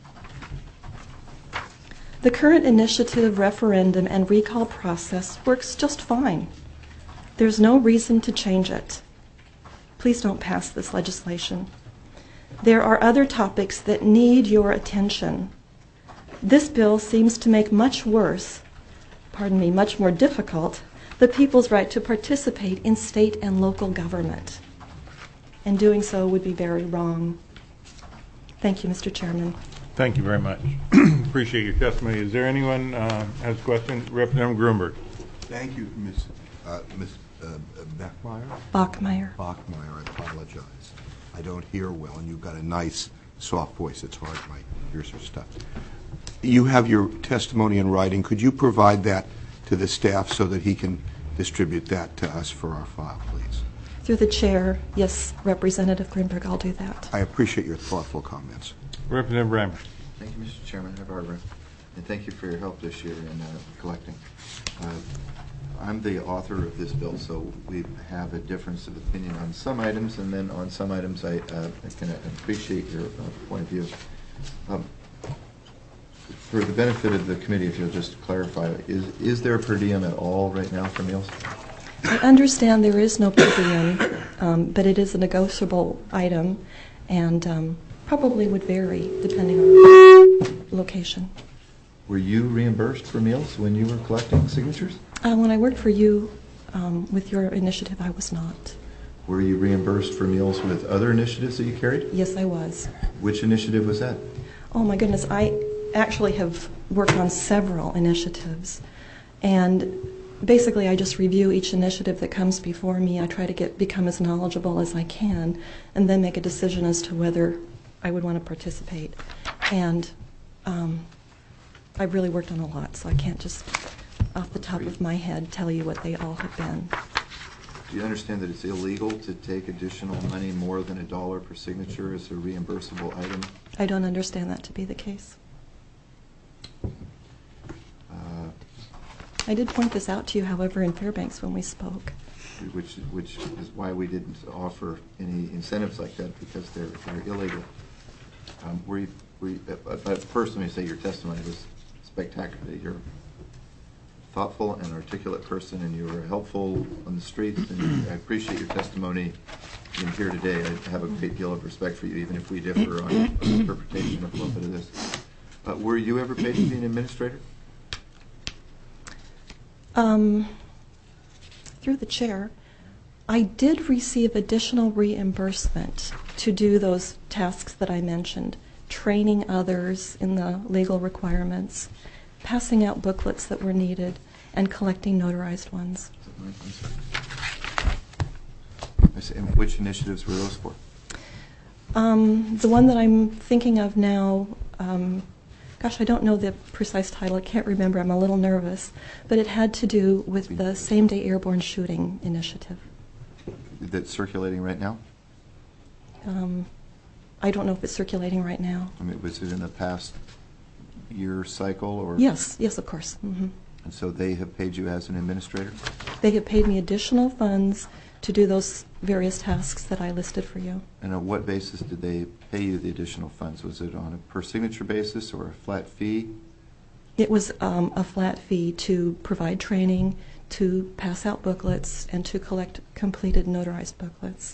The current initiative, referendum, and recall process works just fine. There's no reason to change it. Please don't pass this legislation. There are other topics that need your attention. This bill seems to make much worse, pardon me, much more difficult, the people's right to participate in state and local government. And doing so would be very wrong. Thank you, Mister Chairman. Thank you very much. Appreciate your testimony. Is there anyone uh, has a question? Representative Grunberg. Thank you, Miz Uh, Miz Uh, Beckmeyer? Bachmeyer. Bachmeyer, I apologize. I don't hear well, and you've got a nice, soft voice. It's hard. My ears are stuffed. You have your testimony in writing. Could you provide that to the staff so that he can distribute that to us for our file, please? Through the chair, yes, Representative Greenberg, I'll do that. I appreciate your thoughtful comments. Representative Brammer. Thank you, Mister Chairman. Hi, Barbara. And thank you for your help this year in uh, collecting. Uh, I'm the author of this bill, so we have a difference of opinion on some items, and then on some items I, uh, I can appreciate your uh, point of view. Um, for the benefit of the committee, if you'll just clarify, is, is there a per diem at all right now for meals? I understand there is no per diem, um, but it is a negotiable item, and um, probably would vary depending on location. Were you reimbursed for meals when you were collecting signatures? Uh, when I worked for you um, with your initiative, I was not. Were you reimbursed for meals with other initiatives that you carried? Yes, I was. Which initiative was that? Oh my goodness, I actually have worked on several initiatives, and basically I just review each initiative that comes before me. I try to get become as knowledgeable as I can, and then make a decision as to whether I would want to participate. And um, I've really worked on a lot, so I can't just off the top of my head tell you what they all have been. Do you understand that it's illegal to take additional money more than a dollar per signature as a reimbursable item? I don't understand that to be the case. Uh, I did point this out to you, however, in Fairbanks when we spoke. which which is why we didn't offer any incentives like that, because they're they're illegal. Um, we we uh, but first let me say your testimony was spectacular. You're a thoughtful and articulate person, and you were helpful on the streets, and I appreciate your testimony in here today. I have a great deal of respect for you, even if we differ on, on the interpretation of a little bit of this. Uh, were you ever paid to be an administrator? Um, through the chair, I did receive additional reimbursement to do those tasks that I mentioned, training others in the legal requirements, passing out booklets that were needed, and collecting notarized ones. I see. And which initiatives were those for? Um, the one that I'm thinking of now, um, gosh, I don't know the precise title. I can't remember. I'm a little nervous. But it had to do with the same-day airborne shooting initiative. That's circulating right now? Um, I don't know if it's circulating right now. I mean, was it in the past year cycle, or? Yes, yes, of course. Mm-hmm. And so they have paid you as an administrator? They have paid me additional funds to do those various tasks that I listed for you. And on what basis did they pay you the additional funds? Was it on a per signature basis or a flat fee? It was um, a flat fee to provide training, to pass out booklets, and to collect completed notarized booklets.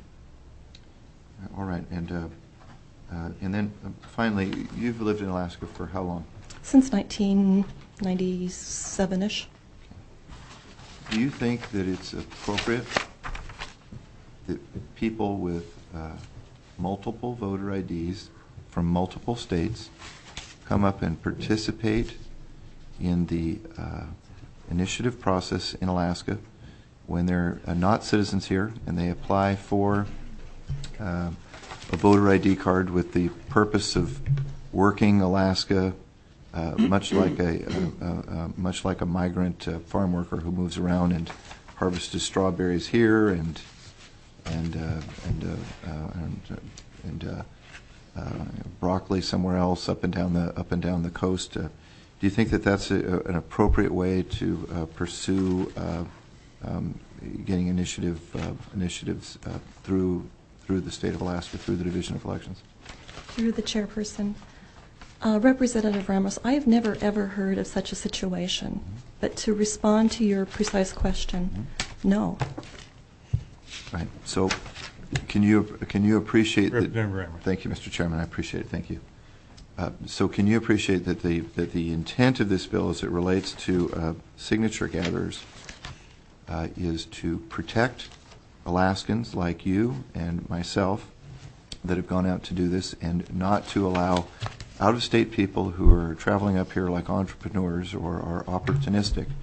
All right. And uh, uh, and then uh, finally, you've lived in Alaska for how long? Since nineteen ninety-seven-ish. Do you think that it's appropriate that people with uh, multiple voter I Ds from multiple states come up and participate in the uh, initiative process in Alaska when they're uh, not citizens here, and they apply for uh, a voter I D card with the purpose of working Alaska, uh, much like a uh, uh, much like a migrant uh, farm worker who moves around and harvests strawberries here and and uh, and uh, uh, and, uh, and uh, uh, broccoli somewhere else up and down the up and down the coast. Uh, do you think that that's a, a, an appropriate way to uh, pursue uh, um, getting initiative uh, initiatives uh, through through the state of Alaska, through the Division of Elections? Through the chairperson. Uh, Representative Ramos, I have never ever heard of such a situation. Mm-hmm. But to respond to your precise question, mm-hmm. no. Right. So, can you can you appreciate that? Ramos. Thank you, Mister Chairman. I appreciate it. Thank you. Uh, so, can you appreciate that the that the intent of this bill, as it relates to uh, signature gatherers, uh, is to protect Alaskans like you and myself that have gone out to do this, and not to allow out-of-state people who are traveling up here like entrepreneurs or are opportunistic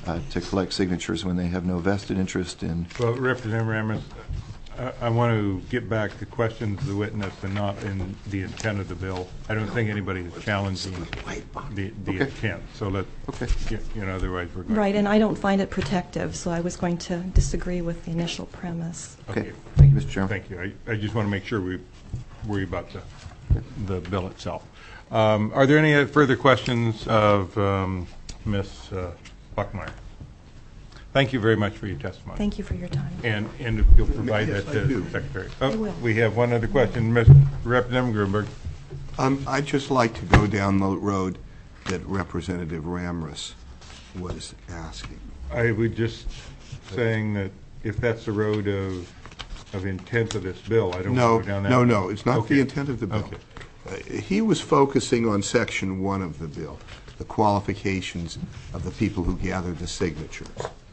uh, to collect signatures when they have no vested interest in. Well, Representative Ramos, I, I want to get back to questions of the witness and not in the intent of the bill. I don't think anybody is challenging the, the Okay. intent. So let, Okay. you, you know, otherwise we're going. Right, and I don't find it protective, so I was going to disagree with the initial premise. Okay. Thank you, Mister Chairman. Thank you. I, I just want to make sure we worry about the, the bill itself. Um, are there any further questions of um, Miz Uh, Buckmeyer? Thank you very much for your testimony. Thank you for your time. And, and if you'll provide Yes, that I to do. the Secretary. I Oh, will. we have one other question. Mister Representative Grunberg. Um, I'd just like to go down the road that Representative Ramrus was asking. I would just saying that if that's the road of, of intent of this bill, I don't No, want to go down that. no, no, it's not Okay. the intent of the bill. Okay. Uh, He was focusing on section one of the bill, the qualifications of the people who gather the signatures.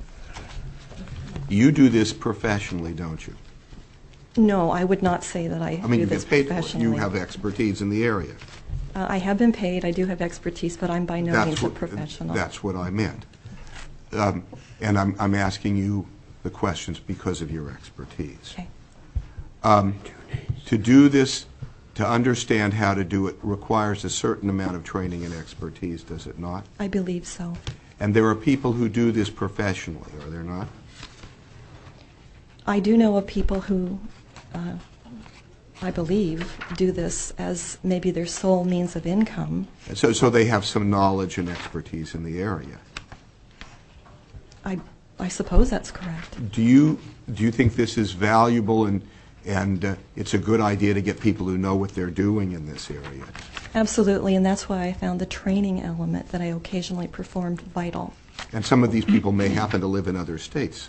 You do this professionally, don't you? No, I would not say that I I mean, do you this get paid for it. professionally. You have expertise in the area. Uh, I have been paid, I do have expertise, but I'm by no That's means a what- professional. That's what I meant. Um, And I'm, I'm asking you the questions because of your expertise. Okay. Um, To do this, to understand how to do it, requires a certain amount of training and expertise, does it not? I believe so. And there are people who do this professionally, are there not? I do know of people who, uh, I believe, do this as maybe their sole means of income. And So, so they have some knowledge and expertise in the area. I, I suppose that's correct. Do you, do you think this is valuable and, and uh, it's a good idea to get people who know what they're doing in this area? Absolutely, and that's why I found the training element that I occasionally performed vital. And some of these people may happen to live in other states.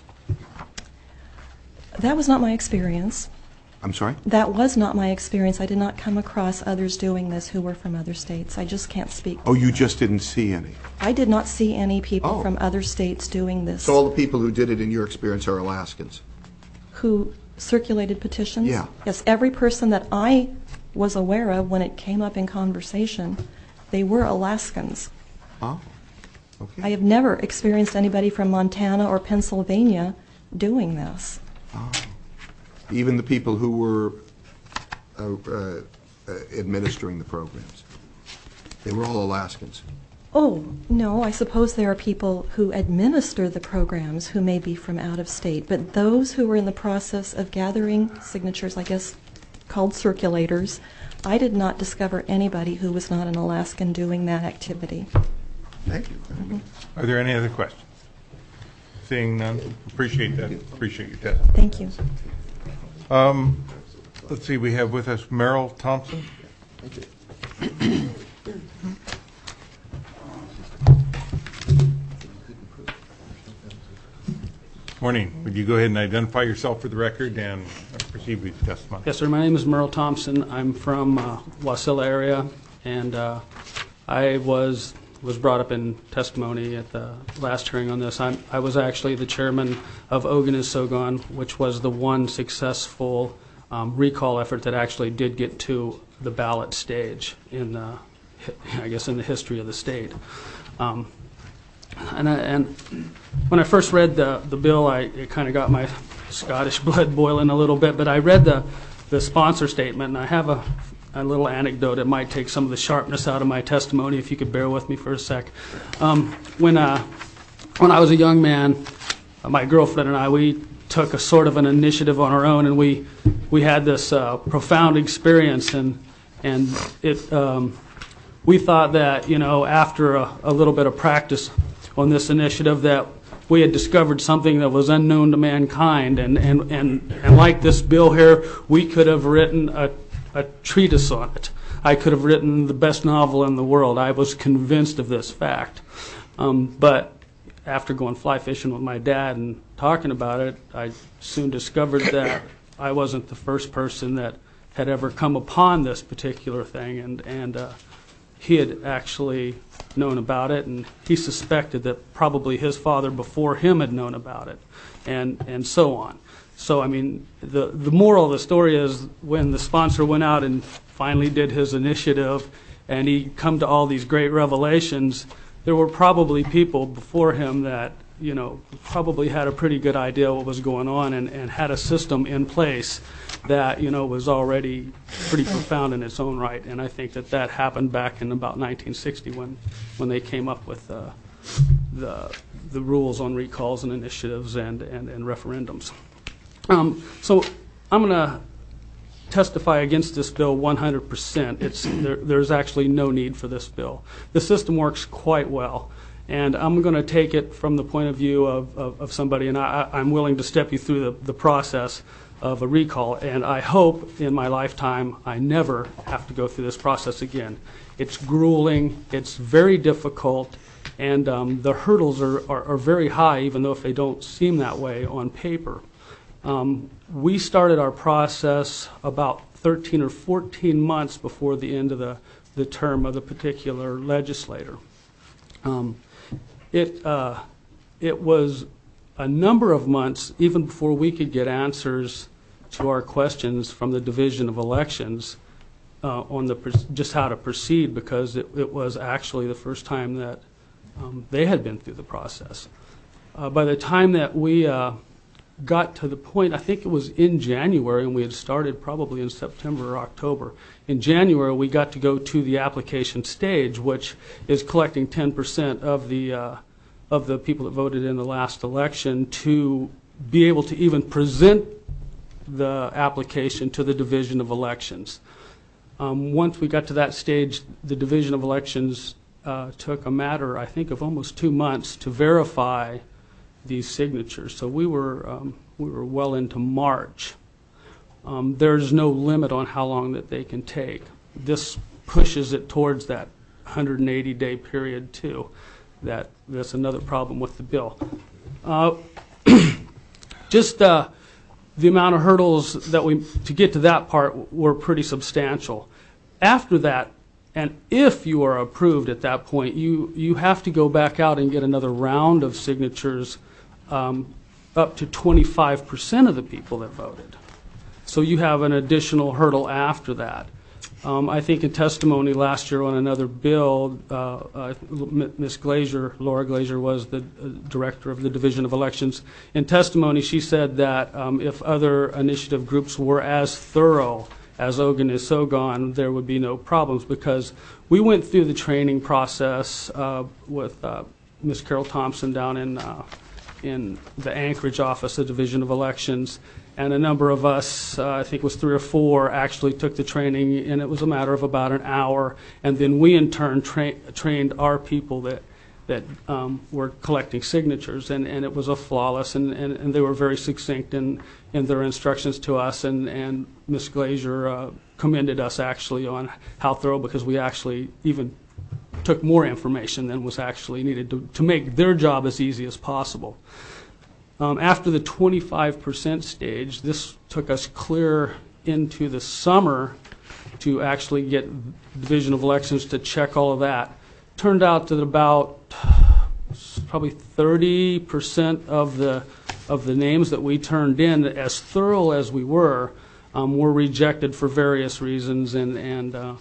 That was not my experience. I'm sorry? That was not my experience. I did not come across others doing this who were from other states. I just can't speak. Oh, you just didn't see any? I did not see any people Oh. from other states doing this So all the people who did it in your experience are Alaskans? who circulated petitions. Yeah. Yes, every person that I was aware of when it came up in conversation, they were Alaskans. Oh, okay. I have never experienced anybody from Montana or Pennsylvania doing this. Even the people who were uh, uh, uh, administering the programs? They were all Alaskans? Oh, no, I suppose there are people who administer the programs who may be from out of state, but those who were in the process of gathering signatures, I guess called circulators, I did not discover anybody who was not an Alaskan doing that activity. Thank you. Are there any other questions? Seeing none, appreciate that, appreciate your testimony. Thank you. Um, let's see, we have with us Merrill Thompson. Morning. Would you go ahead and identify yourself for the record and proceed with your testimony? Yes, sir. My name is Merle Thompson. I'm from uh, Wasilla area, and uh, I was was brought up in testimony at the last hearing on this. I'm, I was actually the chairman of Ogonessogon, which was the one successful um, recall effort that actually did get to the ballot stage in the, I guess, in the history of the state. Um, and, I, and when I first read the the bill, I it kind of got my Scottish blood boiling a little bit. But I read the the sponsor statement, and I have a a little anecdote. It might take some of the sharpness out of my testimony if you could bear with me for a sec. Um, when uh, when I was a young man, uh, my girlfriend and I, we took a sort of an initiative on our own, and we we had this uh, profound experience, and and it um, we thought that, you know, after a, a little bit of practice on this initiative, that we had discovered something that was unknown to mankind, and and and, and like this bill here, we could have written a a treatise on it. I could have written the best novel in the world. I was convinced of this fact. Um, but after going fly fishing with my dad and talking about it, I soon discovered that I wasn't the first person that had ever come upon this particular thing, and, and uh, he had actually known about it, and he suspected that probably his father before him had known about it, and, and so on. So, I mean, the, the moral of the story is when the sponsor went out and finally did his initiative and he come to all these great revelations, there were probably people before him that, you know, probably had a pretty good idea what was going on and, and had a system in place that, you know, was already pretty profound in its own right. And I think that that happened back in about nineteen sixty when, when they came up with uh, the, the rules on recalls and initiatives and, and, and referendums. Um, so I'm going to testify against this bill one hundred percent. It's, there, there's actually no need for this bill. The system works quite well. And I'm going to take it from the point of view of, of, of somebody, and I, I'm willing to step you through the, the process of a recall. And I hope in my lifetime I never have to go through this process again. It's grueling, it's very difficult, and um, the hurdles are, are, are very high, even though if they don't seem that way on paper. Um, we started our process about thirteen or fourteen months before the end of the, the term of the particular legislator. Um, it, uh, it was a number of months, even before we could get answers to our questions from the Division of Elections uh, on the just how to proceed, because it, it was actually the first time that um, they had been through the process. Uh, by the time that we uh, got to the point, I think it was in January, and we had started probably in September or October. In January, we got to go to the application stage, which is collecting ten percent of the uh, of the people that voted in the last election to be able to even present the application to the Division of Elections. Um, once we got to that stage, the Division of Elections uh, took a matter, I think, of almost two months to verify these signatures. So we were um, we were well into March. Um, there's no limit on how long that they can take. This pushes it towards that one hundred eighty day period too. That that's another problem with the bill. Uh, just uh, the amount of hurdles that we to get to that part were pretty substantial. After that, and if you are approved at that point, you you have to go back out and get another round of signatures. Um, up to twenty-five percent of the people that voted. So you have an additional hurdle after that. Um, I think in testimony last year on another bill, uh, uh, Miz Glazer, Laura Glazer, was the uh, director of the Division of Elections. In testimony, she said that um, if other initiative groups were as thorough as Ogun is Sogon, there would be no problems, because we went through the training process uh, with uh, Miz Carol Thompson down in uh, in the Anchorage office, the Division of Elections, and a number of us, uh, I think it was three or four, actually took the training, and it was a matter of about an hour, and then we in turn tra trained our people that that um, were collecting signatures, and, and it was a flawless, and, and, and they were very succinct in, in their instructions to us, and, and Miz Glazer uh, commended us actually on how thorough, because we actually even took more information than was actually needed to, to make their job as easy as possible. Um, after the twenty-five percent stage, this took us clear into the summer to actually get Division of Elections to check all of that. Turned out that about probably thirty percent of the of the names that we turned in, as thorough as we were, um, were rejected for various reasons, and and uh,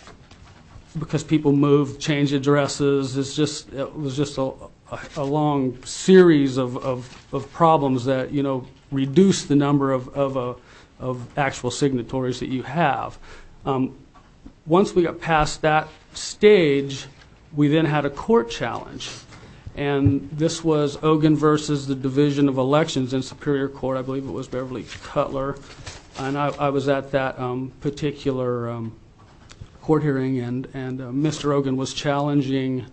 because people moved, changed addresses. It's just it was just a, a long series of, of, of problems that, you know, reduce the number of of, uh, of actual signatories that you have. Um, once we got past that stage, we then had a court challenge, and this was Ogun versus the Division of Elections in Superior Court. I believe it was Beverly Cutler, and I, I was at that um, particular um, court hearing, and, and uh, Mister Ogun was challenging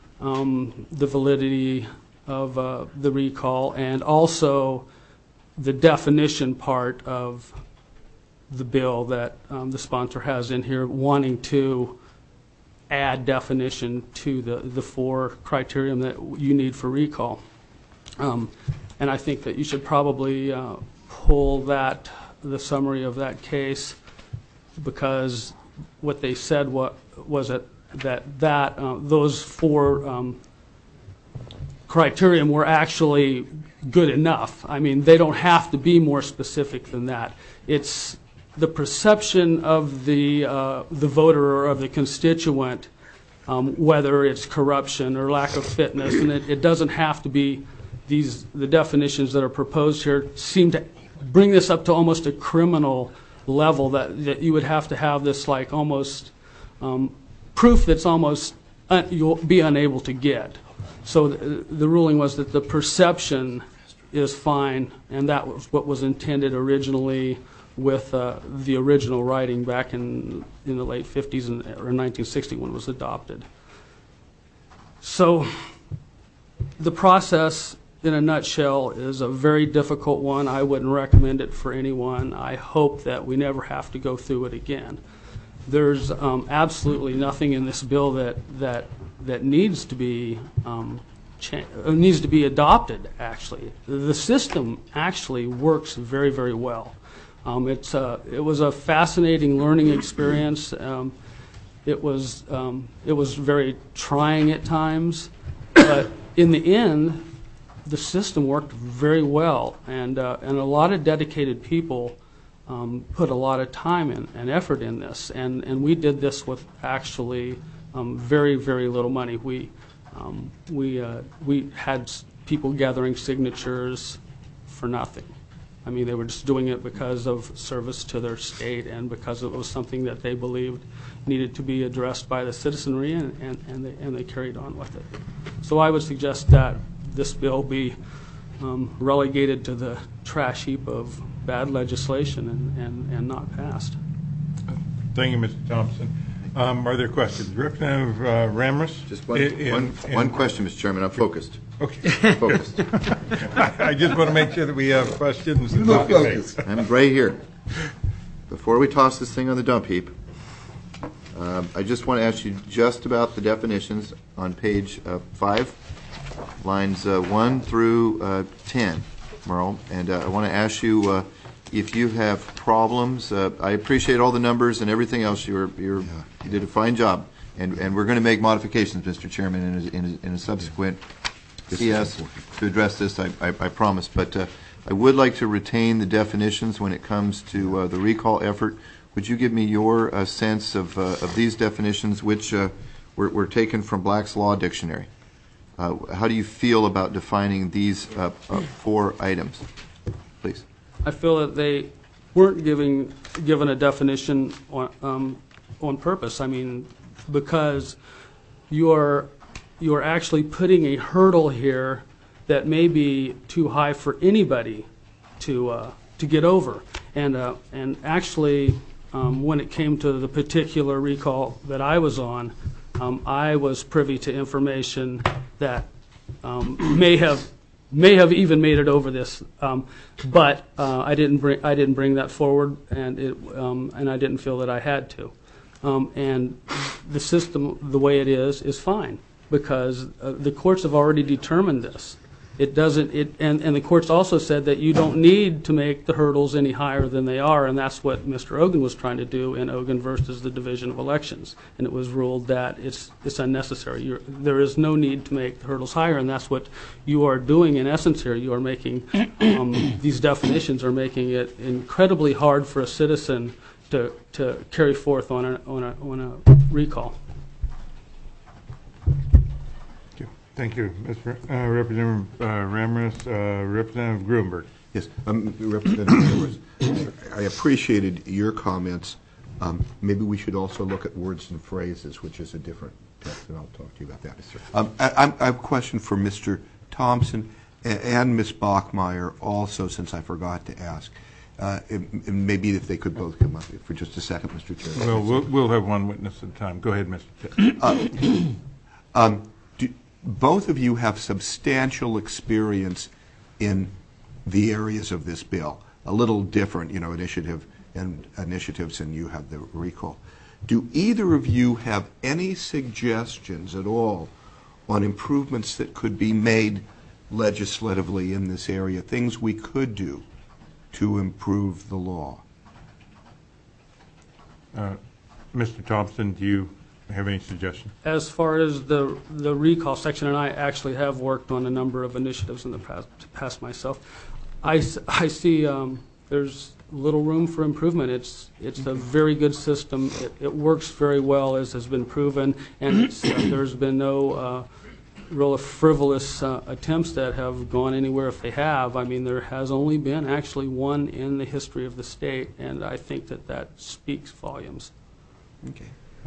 um, the validity of uh, the recall, and also the definition part of the bill that um, the sponsor has in here, wanting to add definition to the, the four criterion that you need for recall. Um, and I think that you should probably uh, pull that, the summary of that case, because what they said what, was that that, that uh, those four um, criterion were actually good enough. I mean, they don't have to be more specific than that. It's the perception of the uh, the voter or of the constituent, um, whether it's corruption or lack of fitness, and it, it doesn't have to be these the definitions that are proposed here seem to bring this up to almost a criminal level, that, that you would have to have this like almost um, proof that's almost un, you'll be unable to get. So the, the ruling was that the perception is fine, and that was what was intended originally with uh, the original writing back in in the late fifties and, or nineteen sixty when it was adopted. So the process, in a nutshell, is a very difficult one. I wouldn't recommend it for anyone. I hope that we never have to go through it again. There's um, absolutely nothing in this bill that that that needs to be um, cha- needs to be adopted. Actually, the system actually works very, very well. Um, it's uh, it was a fascinating learning experience. Um, it was um, it was very trying at times, but in the end, the system worked very well, and uh, and a lot of dedicated people um, put a lot of time in, and effort in this, and, and we did this with actually um, very, very little money. We um, we uh, we had people gathering signatures for nothing. I mean, they were just doing it because of service to their state and because it was something that they believed needed to be addressed by the citizenry, and, and, and, they, and they carried on with it. So I would suggest that this bill be um, relegated to the trash heap of bad legislation and, and, and not passed. Thank you, Mister Thompson. Um, are there questions? Representative uh, Ramrus? Just one, In- one, in- one question, Mister Chairman. I'm focused. Okay. Focused. I just want to make sure that we have questions. and not debates. I'm right here. Before we toss this thing on the dump heap, um, I just want to ask you just about the definitions on page uh, five, lines uh, one through uh, ten, Merle. And uh, I want to ask you uh, if you have problems. Uh, I appreciate all the numbers and everything else. You're, you're, you did a fine job. And, and we're going to make modifications, Mister Chairman, in a, in a, in a subsequent C S to address this, I, I, I promise. But uh, I would like to retain the definitions when it comes to uh, the recall effort. Would you give me your uh, sense of, uh, of these definitions, which uh, were, were taken from Black's Law Dictionary? Uh, how do you feel about defining these uh, uh, four items? Please. I feel that they weren't giving given a definition on, um, on purpose. I mean, because you're you're actually putting a hurdle here that may be too high for anybody to uh, to get over. And uh, and actually, um, when it came to the particular recall that I was on, um, I was privy to information that um, may have may have even made it over this, um, but uh, I didn't bring I didn't bring that forward, and it um, and I didn't feel that I had to. Um, and the system, the way it is, is fine because uh, the courts have already determined this. It doesn't. It and, and the courts also said that you don't need to make the hurdles any higher than they are, and that's what Mister Ogun was trying to do in Ogun versus the Division of Elections. And it was ruled that it's it's unnecessary. You're, there is no need to make the hurdles higher, and that's what you are doing in essence here. You are making um, these definitions are making it incredibly hard for a citizen to to carry forth on a on a on a recall. Thank you, Mister Uh, Representative uh, Ramrus. Uh, Representative Gruenberg. Yes, um, Representative Ramrus, I appreciated your comments. Um, maybe we should also look at words and phrases, which is a different text, and I'll talk to you about that. Um, I, I have a question for Mister Thompson and, and Miz Bachmeyer also, since I forgot to ask. Uh, and maybe if they could both come up for just a second, Mister Chair. Well, we'll, we'll have one witness at a time. Go ahead, Mister Chair. Uh, um, do, both of you have substantial experience in the areas of this bill. A little different, you know, initiative and initiatives, and you have the recall. Do either of you have any suggestions at all on improvements that could be made legislatively in this area, things we could do to improve the law? Uh, Mister Thompson, do you have any suggestions? As far as the the recall section, and I actually have worked on a number of initiatives in the past, past myself, I, I see um, there's little room for improvement. It's it's a very good system. It, it works very well, as has been proven, and it's, uh, there's been no uh, real frivolous uh, attempts that have gone anywhere if they have. I mean, there has only been actually one in the history of the state, and I think that that speaks volumes. Okay.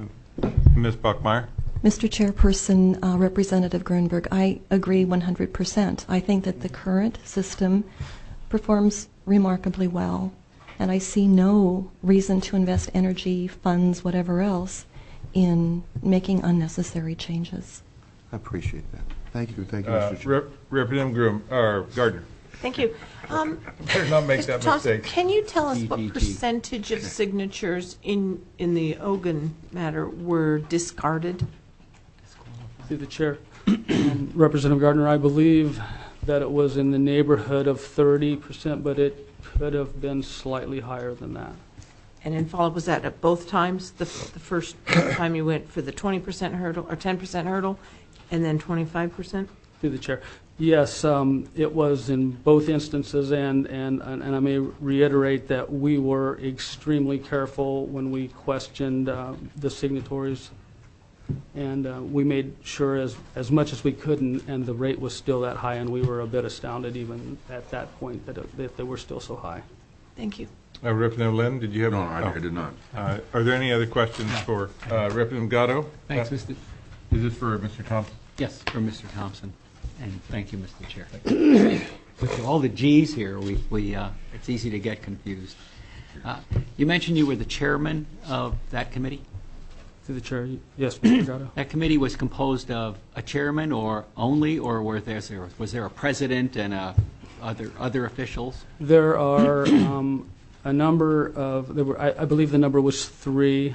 Miz Buckmeyer? Mister Chairperson, uh, Representative Grunberg, I agree one hundred percent. I think that the current system performs remarkably well, and I see no reason to invest energy, funds, whatever else, in making unnecessary changes. I appreciate that. Thank you. Thank you, Uh, Mister Chair. Rep- Representative Groom, or Gardner. Thank you. Um, Better not make Mister that Thompson, mistake. can you tell us G what G G. percentage of signatures in, in the Ogun matter were discarded? Through the chair, um, Representative Gardner, I believe that it was in the neighborhood of thirty percent, but it could have been slightly higher than that. And in follow-up, was that at both times? The, the first time you went for the twenty percent hurdle, or ten percent hurdle, and then twenty-five percent? Through the chair. Yes, um, it was in both instances, and, and, and I may reiterate that we were extremely careful when we questioned uh, the signatories, and uh, we made sure as, as much as we could, and, and the rate was still that high, and we were a bit astounded even at that point that, it, that they were still so high. Thank you. Uh, Representative Lynn, did you have? No, I, oh. I did not. Uh, Are there any other questions for uh, Representative Gatto? Thanks, Uh, Mister Is this for Mister Thompson? Yes, for Mister Thompson, and thank you, Mister Chair. With all the G's here, we, we uh, it's easy to get confused. Uh, you mentioned you were the chairman of that committee. Through the chair, yes, Mister Gatto. That committee was composed of a chairman or only, or were there, was there a president and a, other other officials? There are um, a number of, there were, I, I believe the number was three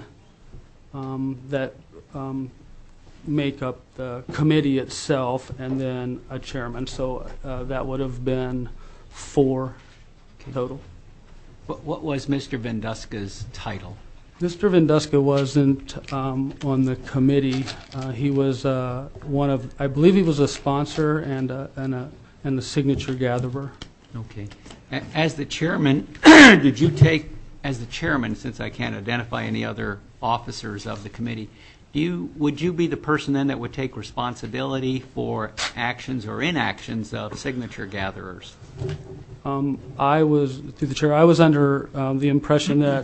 um, that um, make up the committee itself, and then a chairman. So uh, that would have been four total. What, what was Mister Venduska's title? Mister Venduska wasn't um, on the committee. Uh, he was uh, one of, I believe he was a sponsor and a, and a, and a signature gatherer. Okay. A- As the chairman, did you take, as the chairman, since I can't identify any other officers of the committee, do you, would you be the person then that would take responsibility for actions or inactions of signature gatherers? Um, I was, through the chair, I was under um, the impression that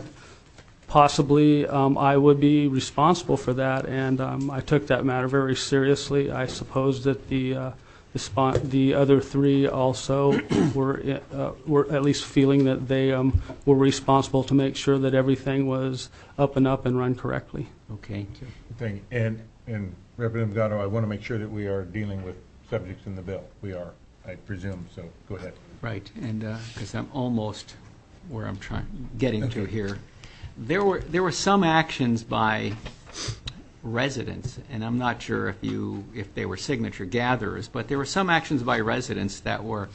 possibly um, I would be responsible for that, and um, I took that matter very seriously. I suppose that the uh, the, spon- the other three also were uh, were at least feeling that they um, were responsible to make sure that everything was up and up and run correctly. Okay. Thing. And, and Representative Gatto, I want to make sure that we are dealing with subjects in the bill. We are, I presume, so go ahead. Right, and because I'm almost where I'm trying, getting to Okay. here. There were there were some actions by residents, and I'm not sure if you if they were signature gatherers, but there were some actions by residents that were,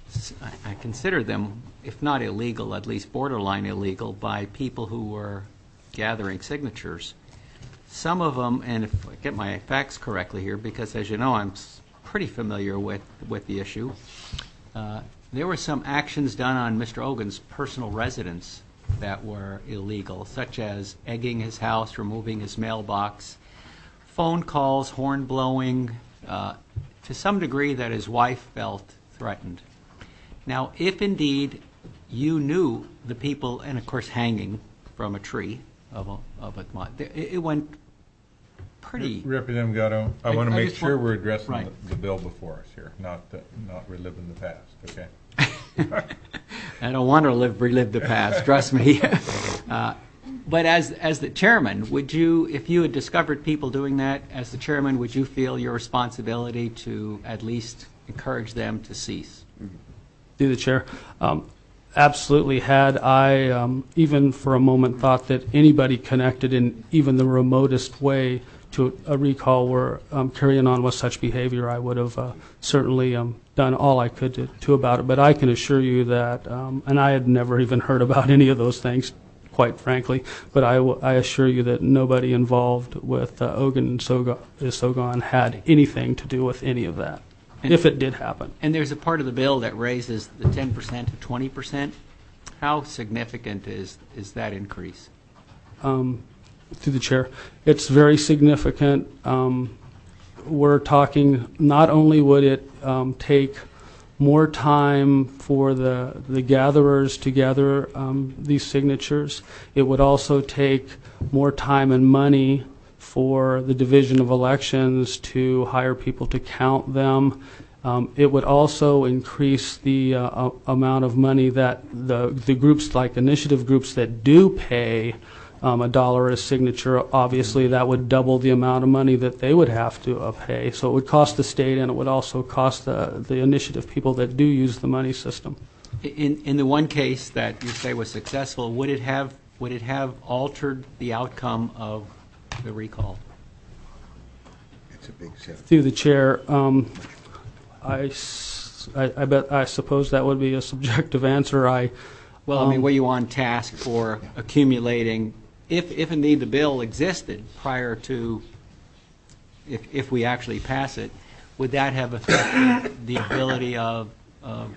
I consider them, if not illegal, at least borderline illegal, by people who were gathering signatures. Some of them, and if I get my facts correctly here, because as you know, I'm s- pretty familiar with with the issue. Uh, there were some actions done on Mister Ogun's personal residence that were illegal, such as egging his house, removing his mailbox, phone calls, horn blowing, uh, to some degree that his wife felt threatened. Now, if indeed you knew the people, and of course hanging from a tree of a, of a it, it went pretty. Representative Gatto, I I- want to I make just sure want- we're addressing right. the, the bill before us here, not the, not reliving the past. Okay. I don't want to live, relive the past, trust me. uh, but as as the chairman, would you, if you had discovered people doing that, as the chairman, would you feel your responsibility to at least encourage them to cease? Through the chair. Um, absolutely. Had I um, even for a moment thought that anybody connected in even the remotest way to a recall were um, carrying on with such behavior, I would have uh, certainly um, done all I could to, to about it. But I can assure you that, um, and I had never even heard about any of those things, quite frankly, but I, w- I assure you that nobody involved with uh, Ogun and Soga- Sogon had anything to do with any of that, And- if it did happen. And there's a part of the bill that raises the ten percent to twenty percent. How significant is, is that increase? Um, through the chair, it's very significant. Um, we're talking, not only would it um, take more time for the, the gatherers to gather um, these signatures, it would also take more time and money for the Division of Elections to hire people to count them. Um, it would also increase the uh, amount of money that the, the groups, like initiative groups that do pay um, a dollar a signature. Obviously, that would double the amount of money that they would have to uh, pay. So it would cost the state, and it would also cost the, the initiative people that do use the money system. In, in the one case that you say was successful, would it have, would it have altered the outcome of the recall? It's a big shift. Through the chair, um, I, s- I, I bet I suppose that would be a subjective answer. I Well, I mean, um, were you on task for accumulating, if, if indeed the bill existed prior to, if, if we actually pass it, would that have affected the ability of, of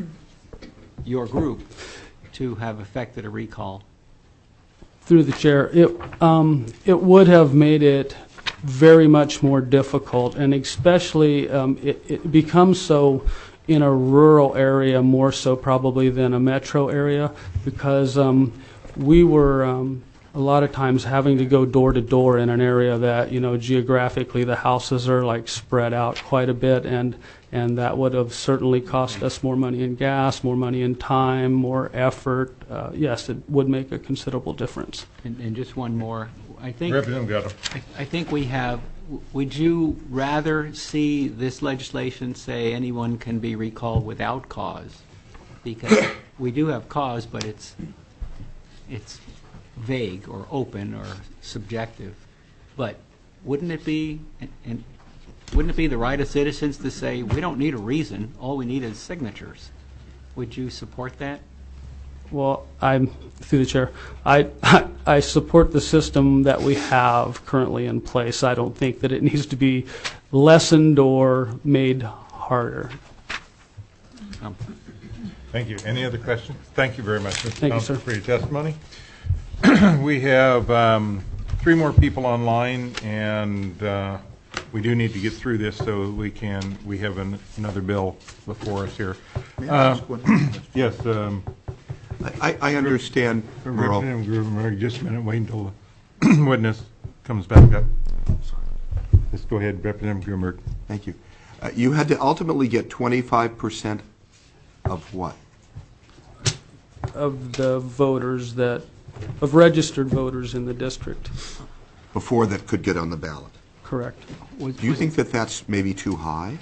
your group to have affected a recall? Through the chair, it um, it would have made it very much more difficult, and especially um, it, it becomes so in a rural area more so probably than a metro area, because um, we were um, a lot of times having to go door to door in an area that, you know, geographically the houses are like spread out quite a bit, and and that would have certainly cost us more money in gas, more money in time, more effort. Uh, yes, it would make a considerable difference. And, and just one more. I think Representative Gatto. I, I think we have. Would you rather see this legislation say anyone can be recalled without cause? Because we do have cause, but it's it's vague or open or subjective. But wouldn't it be and, and wouldn't it be the right of citizens to say we don't need a reason, all we need is signatures? Would you support that? Well, I'm, through the chair, I, I I support the system that we have currently in place. I don't think that it needs to be lessened or made harder. Um, Thank you. Any other questions? Thank you very much, Mister Thank you, Thompson, sir. for your testimony. We have um, three more people online, and uh, we do need to get through this so we can, we have an, another bill before us here. May I Uh, ask one question? Yes, um, I, I understand, Merle. Representative Gruber, just a minute, wait until the witness comes back up. Let's go ahead, Representative Gruber. Thank you. Uh, You had to ultimately get twenty-five percent of what? Of the voters that, of registered voters in the district, Before that could get on the ballot. correct. Do you think that that's maybe too high?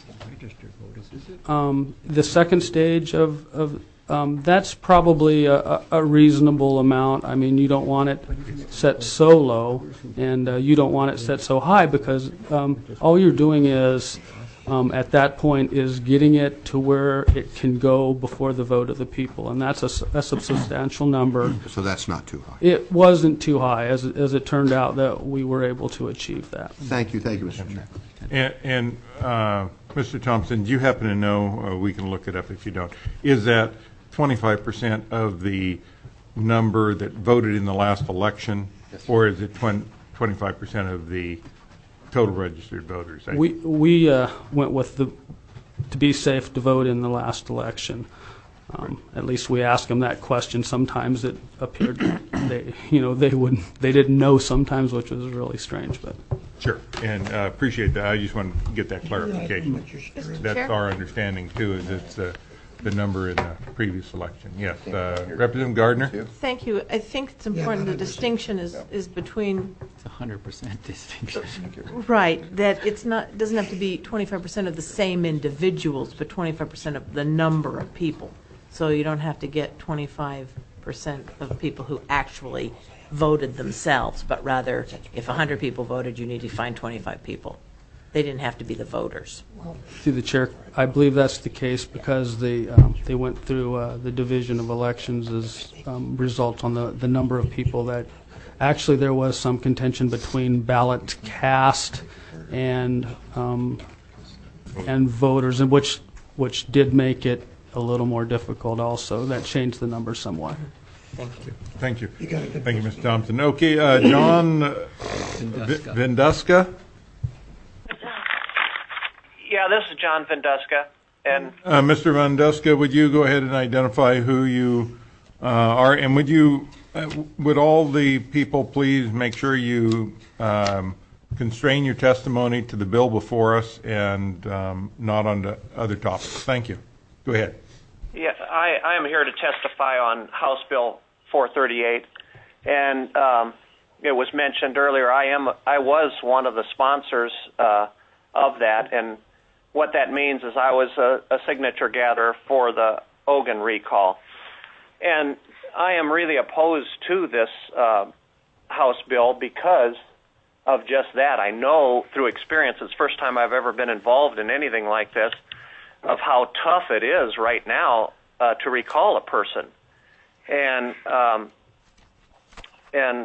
Um, the second stage of, of um, that's probably a, a a reasonable amount. I mean, you don't want it set so low, and uh, you don't want it set so high, because um, all you're doing is, um, at that point, is getting it to where it can go before the vote of the people, and that's a, s- that's a substantial number. So that's not too high. It wasn't too high, as it, as it turned out that we were able to achieve that. Thank you, thank you, Mister Chair. And, and uh, Mister Thompson, do you happen to know, uh, we can look it up if you don't, is that twenty-five percent of the number that voted in the last election, or is it twenty-five percent of the total registered voters? I- We we uh, went with the to be safe to vote in the last election. Um, at least we asked them that question. Sometimes it appeared they you know they wouldn't they didn't know sometimes, which was really strange. But Sure, and uh, appreciate that. I just want to get that clarification. That's Chair? our understanding, too, is it's uh, the number in the previous election. Yes, uh, Representative Gardner? Thank you. I think it's important, the distinction is, is between, It's a hundred percent distinction. right, that it's not, it doesn't have to be twenty-five percent of the same individuals, but twenty-five percent of the number of people. So you don't have to get twenty-five percent of people who actually voted themselves, but rather, if one hundred people voted, you need to find twenty-five people. They didn't have to be the voters. through the chair, I believe that's the case because they um, they went through uh, the division of elections as um, result on the the number of people that actually there was some contention between ballot cast and um, and voters, and which which did make it a little more difficult. Also, that changed the number somewhat. Thank you. Thank you. Thank you, Mister Thompson. Okay, uh, John uh, V- Venduska? Yeah, this is John Venduska. And Uh, Mister Van Duska, would you go ahead and identify who you uh, are, and would you, uh, would all the people please make sure you um, constrain your testimony to the bill before us and um, not on to other topics? Thank you. Go ahead. yeah, I, I am here to testify on House Bill four thirty-eight. And um, it was mentioned earlier, I am I was one of the sponsors uh, of that, and what that means is I was a, a signature gatherer for the Ogun recall. And I am really opposed to this uh, House bill because of just that. I know through experience, it's the first time I've ever been involved in anything like this, of how tough it is right now uh, to recall a person. And um, and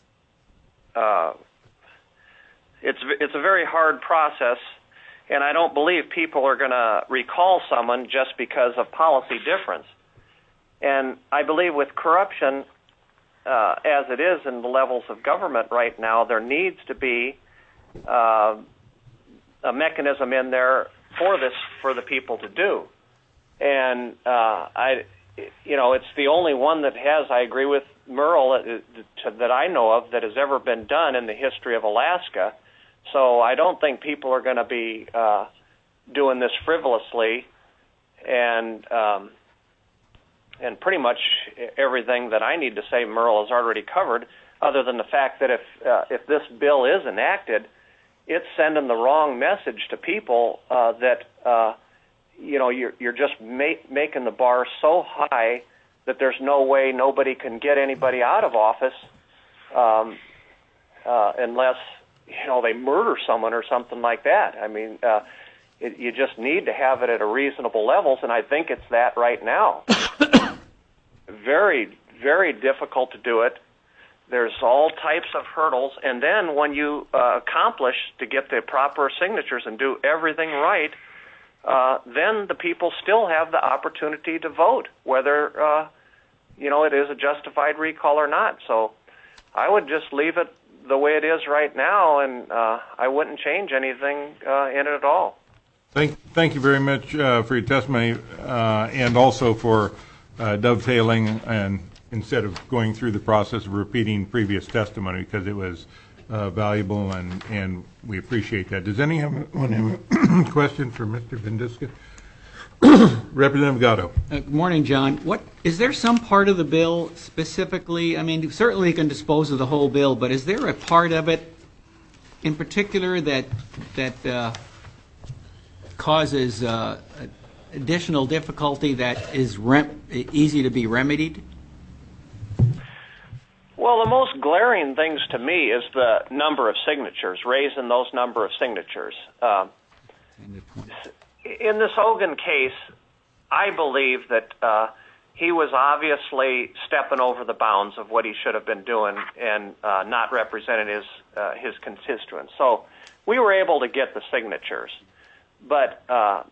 uh, it's it's a very hard process, and I don't believe people are going to recall someone just because of policy difference. And I believe with corruption, uh, as it is in the levels of government right now, there needs to be uh, a mechanism in there for this for the people to do. And uh, I, you know, it's the only one that has. I agree with Merle uh, that I know of that has ever been done in the history of Alaska. So I don't think people are going to be uh, doing this frivolously, and um, and pretty much everything that I need to say, Merle has already covered. Other than the fact that if uh, if this bill is enacted, it's sending the wrong message to people uh, that uh, you know you're you're just ma- making the bar so high that there's no way nobody can get anybody out of office um, uh, unless you know they murder someone or something like that. I mean, uh, it, you just need to have it at a reasonable levels, and I think it's that right now. Very, very difficult to do it. There's all types of hurdles, and then when you uh, accomplish to get the proper signatures and do everything right, uh, then the people still have the opportunity to vote, whether uh, you know it is a justified recall or not. So I would just leave it the way it is right now, and uh, I wouldn't change anything uh, in it at all. Thank, thank you very much uh, for your testimony, uh, and also for uh, dovetailing and instead of going through the process of repeating previous testimony, because it was uh, valuable, and, and we appreciate that. Does anyone have a question for Mister Venduska? Representative Gatto. Uh, good morning, John. What is there some part of the bill specifically? I mean, certainly you can dispose of the whole bill, but is there a part of it in particular that that uh, causes uh, additional difficulty that is rem- easy to be remedied? Well, the most glaring things to me is the number of signatures, raising those number of signatures. Uh, in this Ogun case, I believe that uh, he was obviously stepping over the bounds of what he should have been doing and uh, not representing his, uh, his constituents. So we were able to get the signatures. But, uh,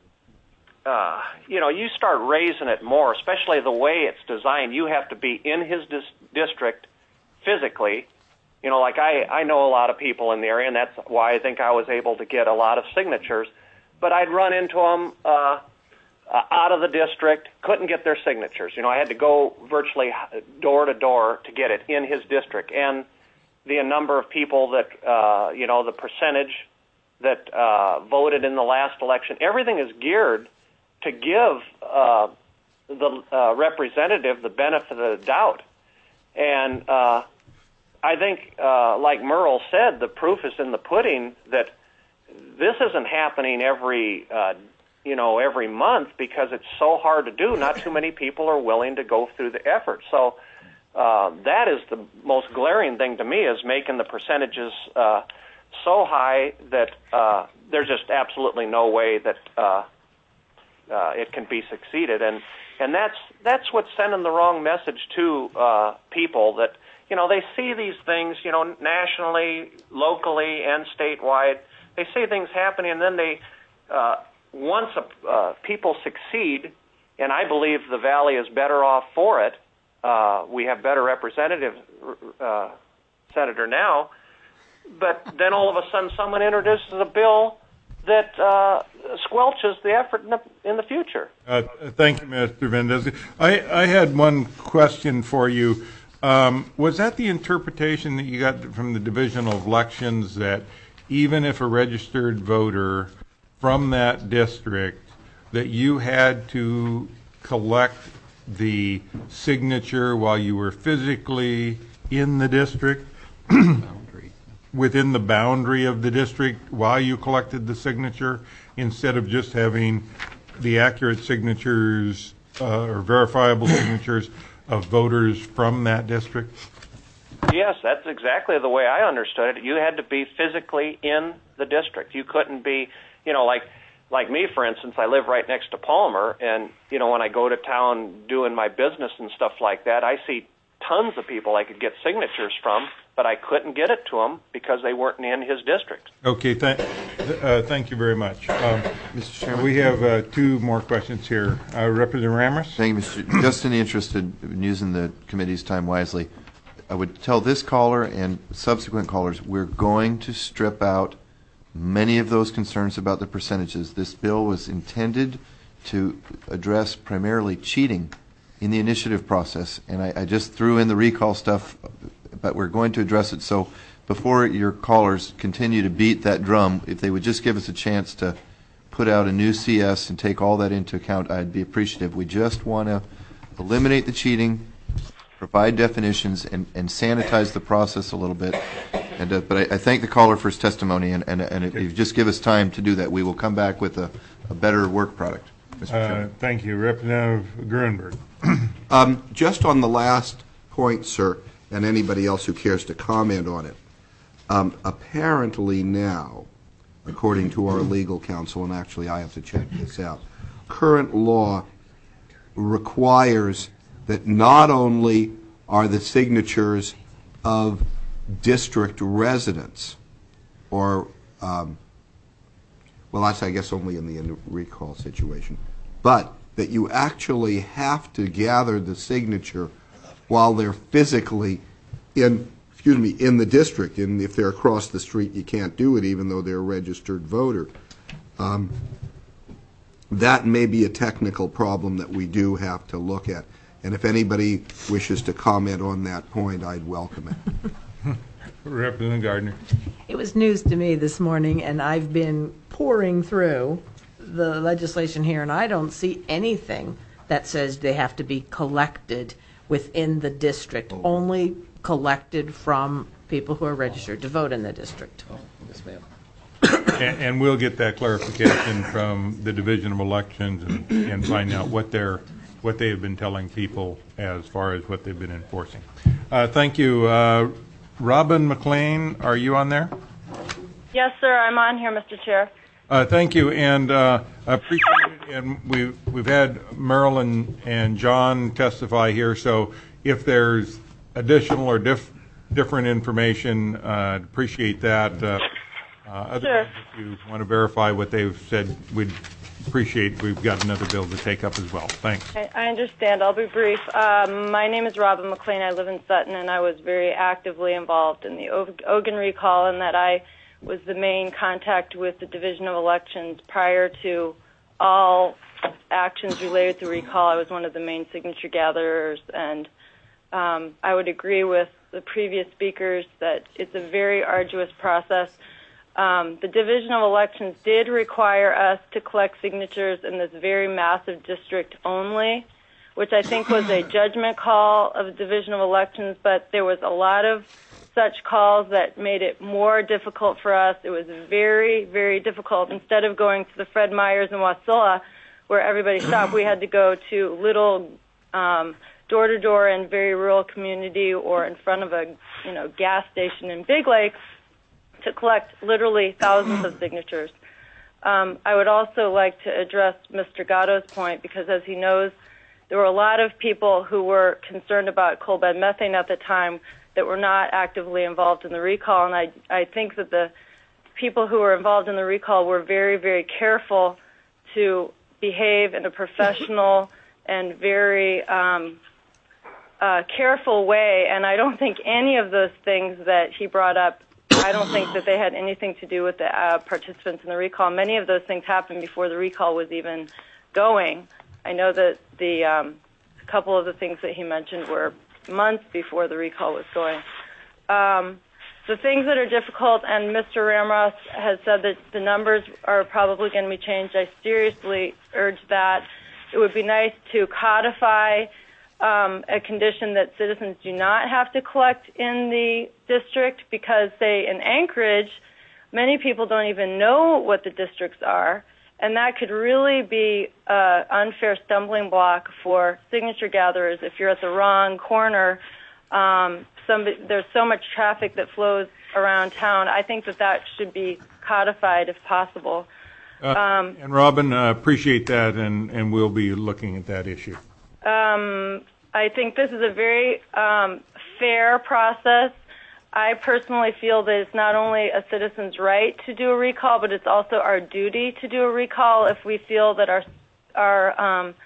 uh, you know, you start raising it more, especially the way it's designed. You have to be in his dis- district physically. You know, like I, I know a lot of people in the area, and that's why I think I was able to get a lot of signatures. But I'd run into them uh, uh, out of the district, couldn't get their signatures. You know, I had to go virtually door to door to get it in his district. And the number of people that, uh, you know, the percentage that uh, voted in the last election, everything is geared to give uh, the uh, representative the benefit of the doubt. And uh, I think, uh, like Merle said, the proof is in the pudding that this isn't happening every, uh, you know, every month because it's so hard to do. Not too many people are willing to go through the effort. So uh, that is the most glaring thing to me, is making the percentages uh, so high that uh, there's just absolutely no way that uh, uh, it can be succeeded. And and that's that's what's sending the wrong message to uh, people, that, you know, they see these things, you know, nationally, locally, and statewide. They see things happening, and then they, uh, once a, uh, people succeed, and I believe the Valley is better off for it. Uh, we have better representative uh, senator now, but then all of a sudden someone introduces a bill that uh, squelches the effort in the, in the future. Uh, thank you, Mister Mendez. I, I had one question for you. Um, was that the interpretation that you got from the Division of Elections, that even if a registered voter from that district, that you had to collect the signature while you were physically in the district, within the boundary of the district, while you collected the signature, instead of just having the accurate signatures uh, or verifiable signatures of voters from that district? Yes, that's exactly the way I understood it. You had to be physically in the district. You couldn't be, you know, like like me, for instance, I live right next to Palmer, and, you know, when I go to town doing my business and stuff like that, I see tons of people I could get signatures from, but I couldn't get it to them because they weren't in his district. Okay, th- uh, thank you very much. Um, Mister Chairman? We have uh, two more questions here. Uh, Representative Ramos? Thank you, Mister Just in the interest of using the committee's time wisely, I would tell this caller and subsequent callers, we're going to strip out many of those concerns about the percentages. This bill was intended to address primarily cheating in the initiative process, and I, I just threw in the recall stuff, but we're going to address it. So before your callers continue to beat that drum, if they would just give us a chance to put out a new C S and take all that into account, I'd be appreciative. We just want to eliminate the cheating, provide definitions, and, and sanitize the process a little bit. And uh, but I, I thank the caller for his testimony, and, and, and if you just give us time to do that, we will come back with a, a better work product. Mister Uh, Chairman. thank you. Representative Gruenberg. Um, just on the last point, sir, and anybody else who cares to comment on it, um, apparently now, according to our legal counsel, and actually I have to check this out, current law requires that not only are the signatures of district residents, or, um, well, that's, I guess, only in the recall situation, but that you actually have to gather the signature while they're physically in, excuse me, in the district. And if they're across the street, you can't do it, even though they're a registered voter. Um, that may be a technical problem that we do have to look at. And if anybody wishes to comment on that point, I'd welcome it. Representative Gardner. It was news to me this morning, and I've been pouring through the legislation here, and I don't see anything that says they have to be collected within the district, only collected from people who are registered to vote in the district. Yes, ma'am. And, and we'll get that clarification from the Division of Elections and, and find out what they're what they have been telling people as far as what they've been enforcing. Uh, thank you. Uh, Robin McLean, are you on there? Yes, sir. I'm on here, Mister Chair. Uh, thank you, and uh, appreciate it. And we've we've had Marilyn and John testify here. So if there's additional or diff, different information, uh, appreciate that. Uh, uh, otherwise, if you want to verify what they've said, we'd appreciate. We've got another bill to take up as well. Thanks. I, I understand. I'll be brief. Um, my name is Robin McLean. I live in Sutton, and I was very actively involved in the Ogun recall, and that I was the main contact with the Division of Elections prior to all actions related to recall. I was one of the main signature gatherers, and um, I would agree with the previous speakers that it's a very arduous process. Um, the Division of Elections did require us to collect signatures in this very massive district only, which I think was a judgment call of the Division of Elections, but there was a lot of such calls that made it more difficult for us. It was very, very difficult. Instead of going to the Fred Meyers in Wasilla, where everybody stopped, we had to go to little um, door-to-door in very rural community or in front of a you know gas station in Big Lake to collect literally thousands of signatures. Um, I would also like to address Mister Gatto's point, because as he knows, there were a lot of people who were concerned about coal bed methane at the time that were not actively involved in the recall, and I, I think that the people who were involved in the recall were very, very careful to behave in a professional and very um, uh, careful way, and I don't think any of those things that he brought up I don't think that they had anything to do with the uh, participants in the recall. Many of those things happened before the recall was even going. I know that the um, a couple of the things that he mentioned were months before the recall was going. Um, the things that are difficult, and Mister Ramross has said that the numbers are probably going to be changed. I seriously urge that. It would be nice to codify um, a condition that citizens do not have to collect in the district because, say, in Anchorage, many people don't even know what the districts are, and that could really be an unfair stumbling block for signature gatherers if you're at the wrong corner. Um, somebody, there's so much traffic that flows around town. I think that that should be codified if possible. Uh, um, and Robin, uh, appreciate that, and, and we'll be looking at that issue. Um, I think this is a very um, fair process. I personally feel that it's not only a citizen's right to do a recall, but it's also our duty to do a recall if we feel that our our um,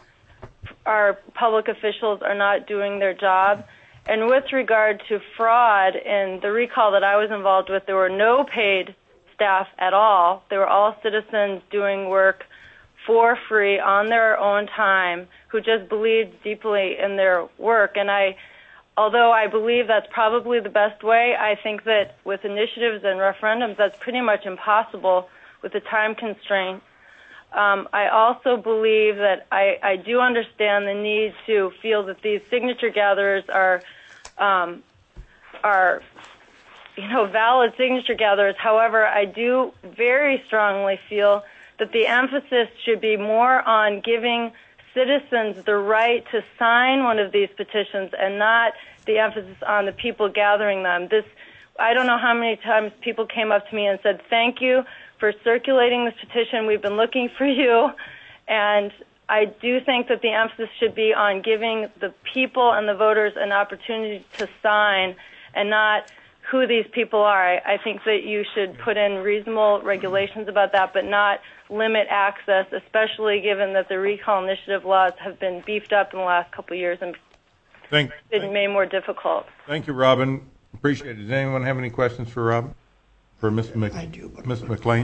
our public officials are not doing their job. And with regard to fraud, in the recall that I was involved with, there were no paid staff at all. They were all citizens doing work for free on their own time who just believed deeply in their work. And I, although I believe that's probably the best way, I think that with initiatives and referendums, that's pretty much impossible with the time constraint. Um, I also believe that I, I do understand the need to feel that these signature gatherers are, um, are, you know, valid signature gatherers. However, I do very strongly feel that the emphasis should be more on giving citizens the right to sign one of these petitions and not the emphasis on the people gathering them. This, I don't know how many times people came up to me and said, thank you for circulating this petition. We've been looking for you. And I do think that the emphasis should be on giving the people and the voters an opportunity to sign and not who these people are. I, I think that you should put in reasonable regulations about that, but not limit access, especially given that the recall initiative laws have been beefed up in the last couple of years and thank, been thank, made more difficult. Thank you, Robin. Appreciate it. Does anyone have any questions for Robin? For Miz Mc, I do, but Miz McLean?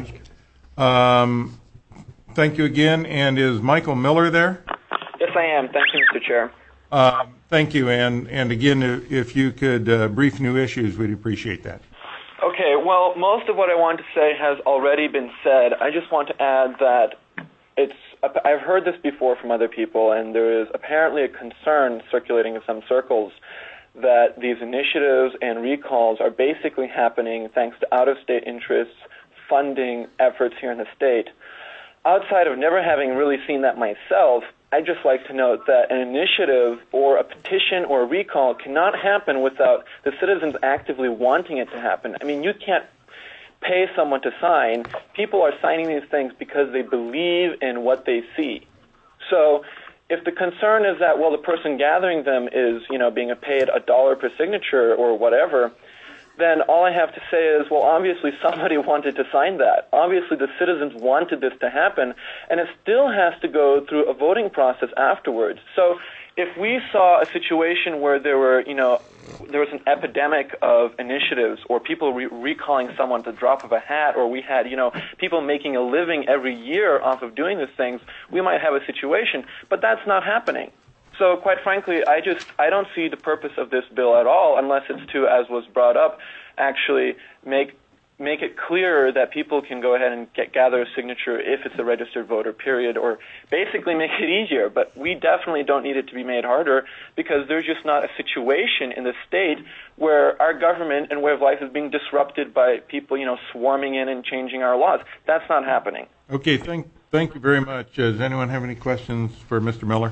Um, thank you again. And is Michael Miller there? Yes, I am. Thank you, Mister Chair. Uh, thank you. And, and again, if you could uh, brief new issues, we'd appreciate that. Okay, well, most of what I want to say has already been said. I just want to add that it's, I've heard this before from other people, and there is apparently a concern circulating in some circles that these initiatives and recalls are basically happening thanks to out-of-state interests funding efforts here in the state. Outside of never having really seen that myself, I'd just like to note that an initiative or a petition or a recall cannot happen without the citizens actively wanting it to happen. I mean, you can't pay someone to sign. People are signing these things because they believe in what they see. So if the concern is that, well, the person gathering them is, you know, being paid a dollar per signature or whatever, then all I have to say is, well, obviously somebody wanted to sign that. Obviously the citizens wanted this to happen, and it still has to go through a voting process afterwards. So if we saw a situation where there were, you know, there was an epidemic of initiatives or people re- recalling someone at the drop of a hat, or we had, you know, people making a living every year off of doing these things, we might have a situation. But that's not happening. So quite frankly, I just, I don't see the purpose of this bill at all unless it's to, as was brought up, actually make make it clearer that people can go ahead and get, gather a signature if it's a registered voter, period, or basically make it easier. But we definitely don't need it to be made harder because there's just not a situation in the state where our government and way of life is being disrupted by people, you know, swarming in and changing our laws. That's not happening. Okay, thank, thank you very much. Does anyone have any questions for Mister Miller?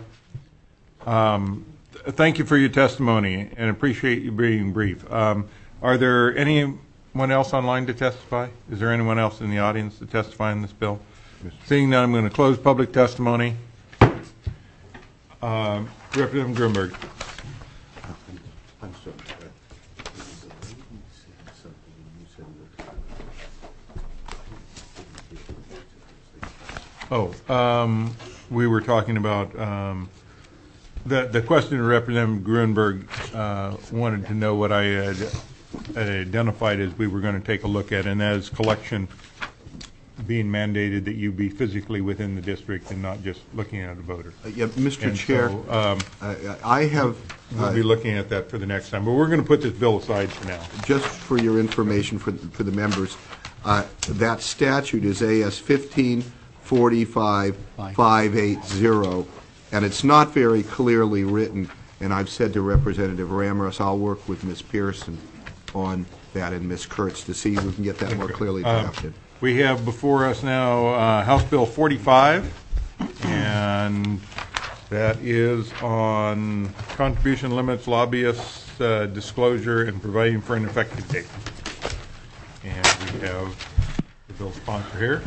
Um, th- thank you for your testimony and appreciate you being brief. Um, are there anyone else online to testify? Is there anyone else in the audience to testify in this bill? Seeing none, I'm going to close public testimony. Uh, Representative Grunberg. Oh, um, we were talking about um, the the question Representative Grunberg uh, wanted to know what I had identified as we were going to take a look at, and that is collection being mandated that you be physically within the district and not just looking at a voter. Uh, yeah, Mister And Chair, so, um, I, I have. We'll uh, be looking at that for the next time, but we're going to put this bill aside for now. Just for your information for, for the members, uh, that statute is A S fifteen forty-five five eighty, and it's not very clearly written, and I've said to Representative Ramos, I'll work with Miz Pearson on that and Miz Kurtz to see if we can get that more clearly Uh, drafted. We have before us now uh, House Bill forty-five, and that is on contribution limits, lobbyists, uh, disclosure, and providing for an effective date. And we have the bill sponsor here.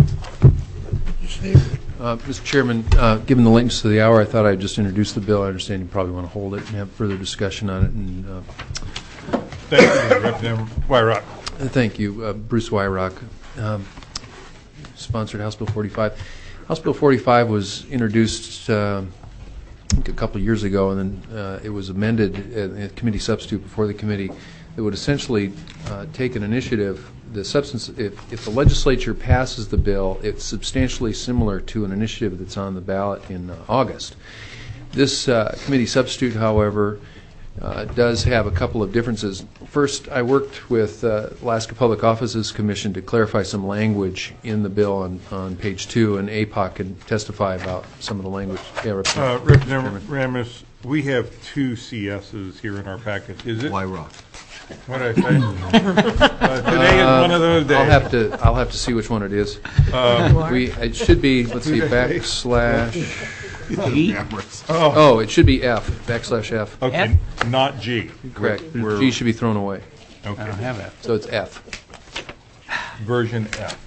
Uh, Mister Chairman, uh, given the lateness of the hour, I thought I'd just introduce the bill. I understand you probably want to hold it and have further discussion on it. And uh, thank you, Representative Wyrock. Thank you, uh, Bruce Wyrock. Um, sponsored House Bill forty-five. House Bill forty-five was introduced uh, I think a couple of years ago, and then uh, it was amended in a committee substitute before the committee that would essentially uh, take an initiative. The substance, if, if the legislature passes the bill, it's substantially similar to an initiative that's on the ballot in uh, August. This uh, committee substitute, however, uh, does have a couple of differences. First, I worked with uh, Alaska Public Offices Commission to clarify some language in the bill on, on page two, and A P O C can testify about some of the language. Yeah, Uh, Representative Ramos, we have two C S's here in our packet. Is it? Wyrock. What did I say? uh, today is one of those days. I'll have to. I'll have to see which one it is. Uh, we. It should be. Let's see. Backslash. G. Oh. oh, it should be F. Backslash F. Okay, F? Not G. Correct. We're, G should be thrown away. Okay. I don't have F. So it's F. Version F.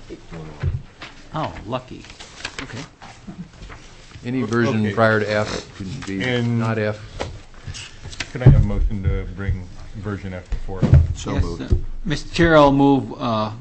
Oh, lucky. Okay. Any version okay. prior to F could be and not F. Can I have a motion to bring version F before? So yes, moved. Uh, Mister Chair, I'll move uh,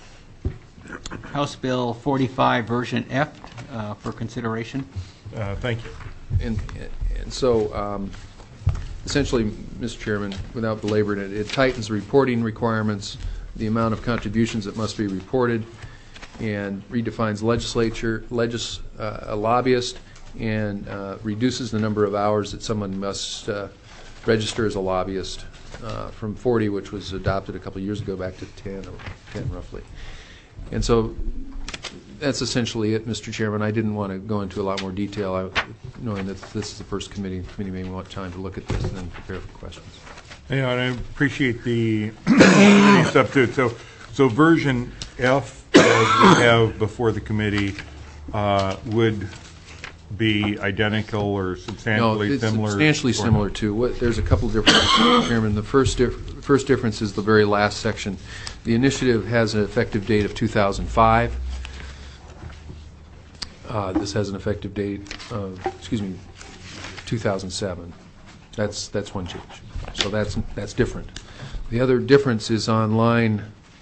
House Bill forty-five version F uh, for consideration. Uh, thank you. And, and so, um, essentially, Mister Chairman, without belaboring it, it tightens reporting requirements, the amount of contributions that must be reported, and redefines legislature, legis, uh, a lobbyist, and uh, reduces the number of hours that someone must uh, register as a lobbyist uh, from forty, which was adopted a couple of years ago, back to ten, or ten roughly. And so that's essentially it, Mister Chairman. I didn't want to go into a lot more detail, I, knowing that this is the first committee. The committee may want time to look at this and then prepare for questions. Yeah, and I appreciate the committee substitute. So, so version F, as we have before the committee, uh, would be identical or substantially no, it's similar? substantially similar to. What, there's a couple of differences, Mister Chairman. The first, dif first difference is the very last section. The initiative has an effective date of two thousand five. Uh, this has an effective date of, excuse me, two thousand seven. That's that's one change. So that's that's different. The other difference is on line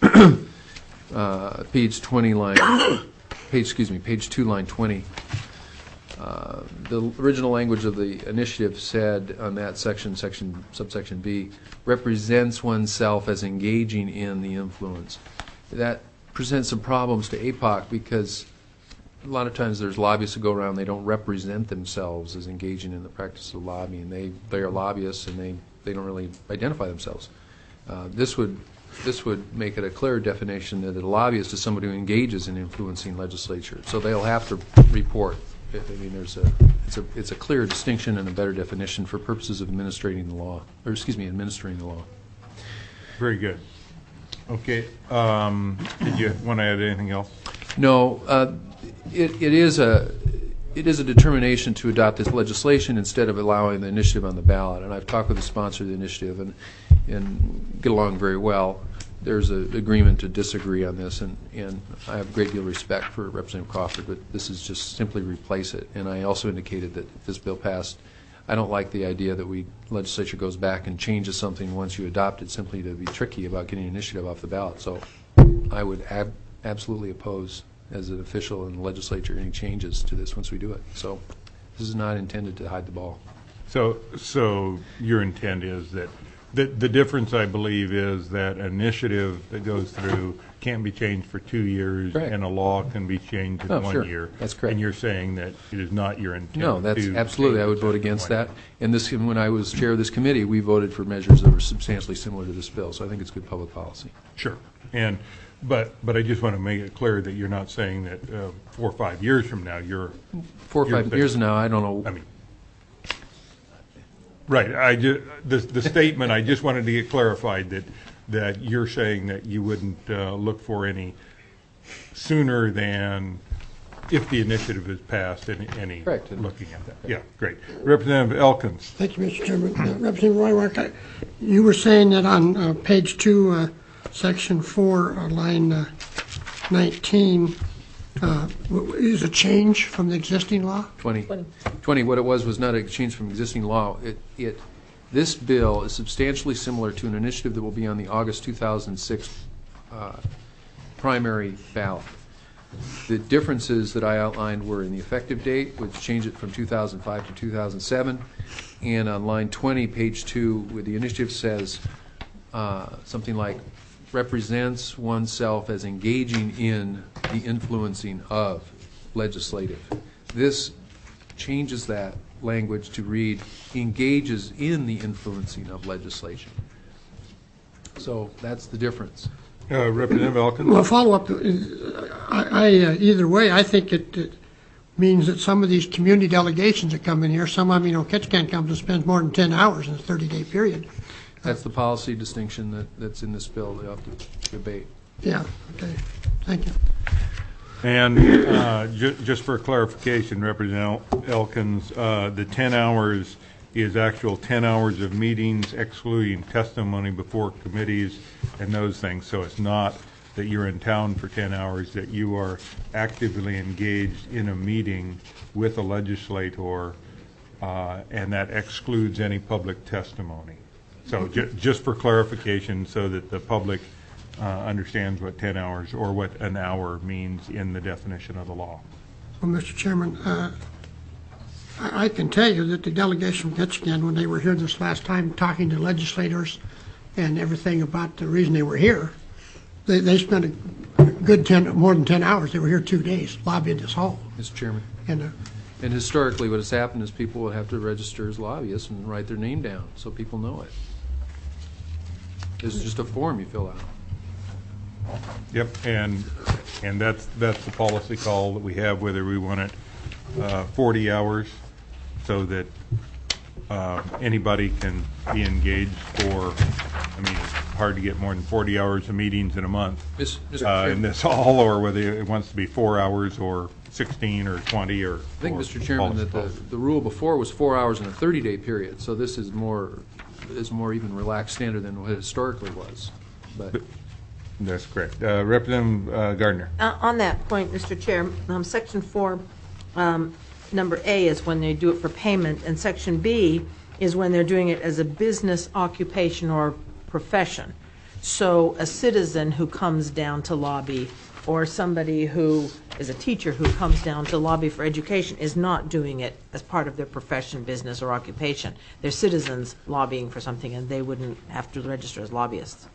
uh, page twenty, line page excuse me, page two, line twenty. Uh, the original language of the initiative said on that section, section subsection B, represents oneself as engaging in the influence. That presents some problems to A P O C because a lot of times there's lobbyists who go around, they don't represent themselves as engaging in the practice of lobbying. They they are lobbyists and they, they don't really identify themselves. Uh, this would this would make it a clear definition that a lobbyist is somebody who engages in influencing legislature. So they'll have to report. I mean, there's a it's a it's a clear distinction and a better definition for purposes of administrating the law, or excuse me, administering the law. Very good. Okay. Um, did you want to add anything else? No. Uh, it it is a it is a determination to adopt this legislation instead of allowing the initiative on the ballot. And I've talked with the sponsor of the initiative and and get along very well. There's an agreement to disagree on this, and, and I have a great deal of respect for Representative Crawford, but this is just simply replace it. And I also indicated that if this bill passed, I don't like the idea that we legislature goes back and changes something once you adopt it simply to be tricky about getting an initiative off the ballot. So I would ab absolutely oppose, as an official in the legislature, any changes to this once we do it. So this is not intended to hide the ball. So, so your intent is that The, the difference, I believe, is that initiative that goes through can't be changed for two years, Correct. and a law can be changed in Oh, one sure. year. That's correct. And you're saying that it is not your intent No, that's to absolutely, I change would it vote in against one that. year. And this, when I was chair of this committee, we voted for measures that were substantially similar to this bill, so I think it's good public policy. Sure. And, but, but I just want to make it clear that you're not saying that uh, four or five years from now, you're. Four or you're five saying- years now, I don't know. I mean, right, I ju, the, the statement, I just wanted to get clarified that, that you're saying that you wouldn't uh, look for any sooner than if the initiative is passed, any, any Correct. looking at that. Yeah, great. Representative Elkins. Thank you, Mister Chairman. Uh, Representative Roywark, I- you were saying that on uh, page two, uh, section four, uh, line uh, nineteen, uh, w- is a change from the existing law? twenty. twenty, what it was, was not a change from existing law. It, it, this bill is substantially similar to an initiative that will be on the August two thousand six uh, primary ballot. The differences that I outlined were in the effective date, which changed it from two thousand five to two thousand seven, and on line twenty, page two, where the initiative says uh, something like, represents oneself as engaging in the influencing of legislative. This changes that language to read, engages in the influencing of legislation. So that's the difference. Uh, Representative Elkins. Well, follow-up, uh, I, I, uh, either way, I think it, it means that some of these community delegations that come in here, some of them, you know, Ketchikan comes and spends more than ten hours in a thirty-day period. That's the policy distinction that, that's in this bill they have to debate. Yeah, okay, thank you. And uh, ju just for clarification, Representative Elkins, uh, the ten hours is actual ten hours of meetings excluding testimony before committees and those things. So it's not that you're in town for ten hours, that you are actively engaged in a meeting with a legislator, uh, and that excludes any public testimony. So ju just for clarification, so that the public uh, understands what ten hours or what an hour means in the definition of the law. Well, Mister Chairman, uh, I, I can tell you that the delegation from Ketchikan, when they were here this last time talking to legislators and everything about the reason they were here, they, they spent a good ten, more than ten hours. They were here two days lobbying this hall. Mister Chairman. And, uh, and historically what has happened is people will have to register as lobbyists and write their name down so people know it. This is just a form you fill out. Yep, and and that's that's the policy call that we have, whether we want it uh, forty hours, so that uh, anybody can be engaged for. I mean, it's hard to get more than forty hours of meetings in a month Miz, Mister uh, in Chairman. this hall, or whether it wants to be four hours or sixteen or twenty or. I think, or Mister Chairman, that the, the rule before was four hours in a thirty-day period, so this is more is more even relaxed standard than what it historically was. But that's correct. Uh, Representative uh, Gardner. Uh, on that point, Mister Chair, um, Section four, um, number A is when they do it for payment, and Section B is when they're doing it as a business, occupation, or profession. So a citizen who comes down to lobby, or somebody who is a teacher who comes down to lobby for education, is not doing it as part of their profession, business, or occupation. They're citizens lobbying for something, and they wouldn't have to register as lobbyists.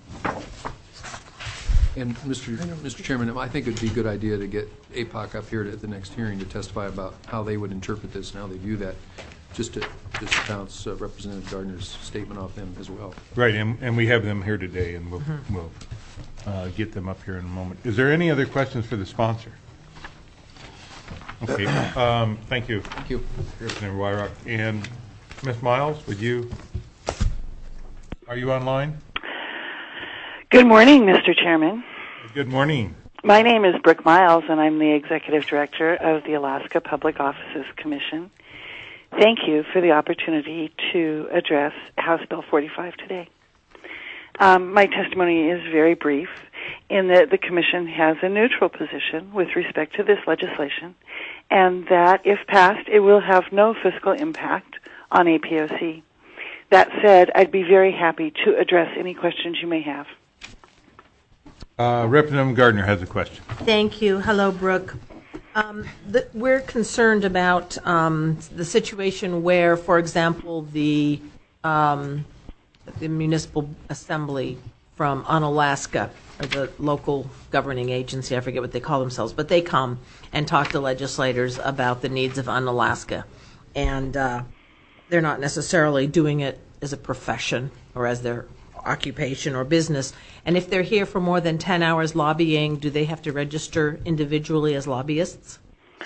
And Mister Mister Chairman, I think it'd be a good idea to get A P O C up here at the next hearing to testify about how they would interpret this and how they view that, just to just to bounce uh, Representative Gardner's statement off them as well. Right, and, and we have them here today, and we'll, Mhm. we'll uh, get them up here in a moment. Is there any other questions for the sponsor? Okay, um, thank you. Thank you. Representative Wyrock. And Miz Miles, would you, are you online? Good morning, Mister Chairman. Good morning. My name is Brooke Miles, and I'm the Executive Director of the Alaska Public Offices Commission. Thank you for the opportunity to address House Bill forty-five today. Um, my testimony is very brief in that the Commission has a neutral position with respect to this legislation, and that, if passed, it will have no fiscal impact on A P O C. That said, I'd be very happy to address any questions you may have. Uh, Representative Gardner has a question. Thank you. Hello, Brooke. Um, the, we're concerned about um, the situation where, for example, the um, the municipal assembly from Unalaska, or the local governing agency, I forget what they call themselves, but they come and talk to legislators about the needs of Unalaska. And uh, they're not necessarily doing it as a profession or as their occupation or business. And if they're here for more than ten hours lobbying, do they have to register individually as lobbyists?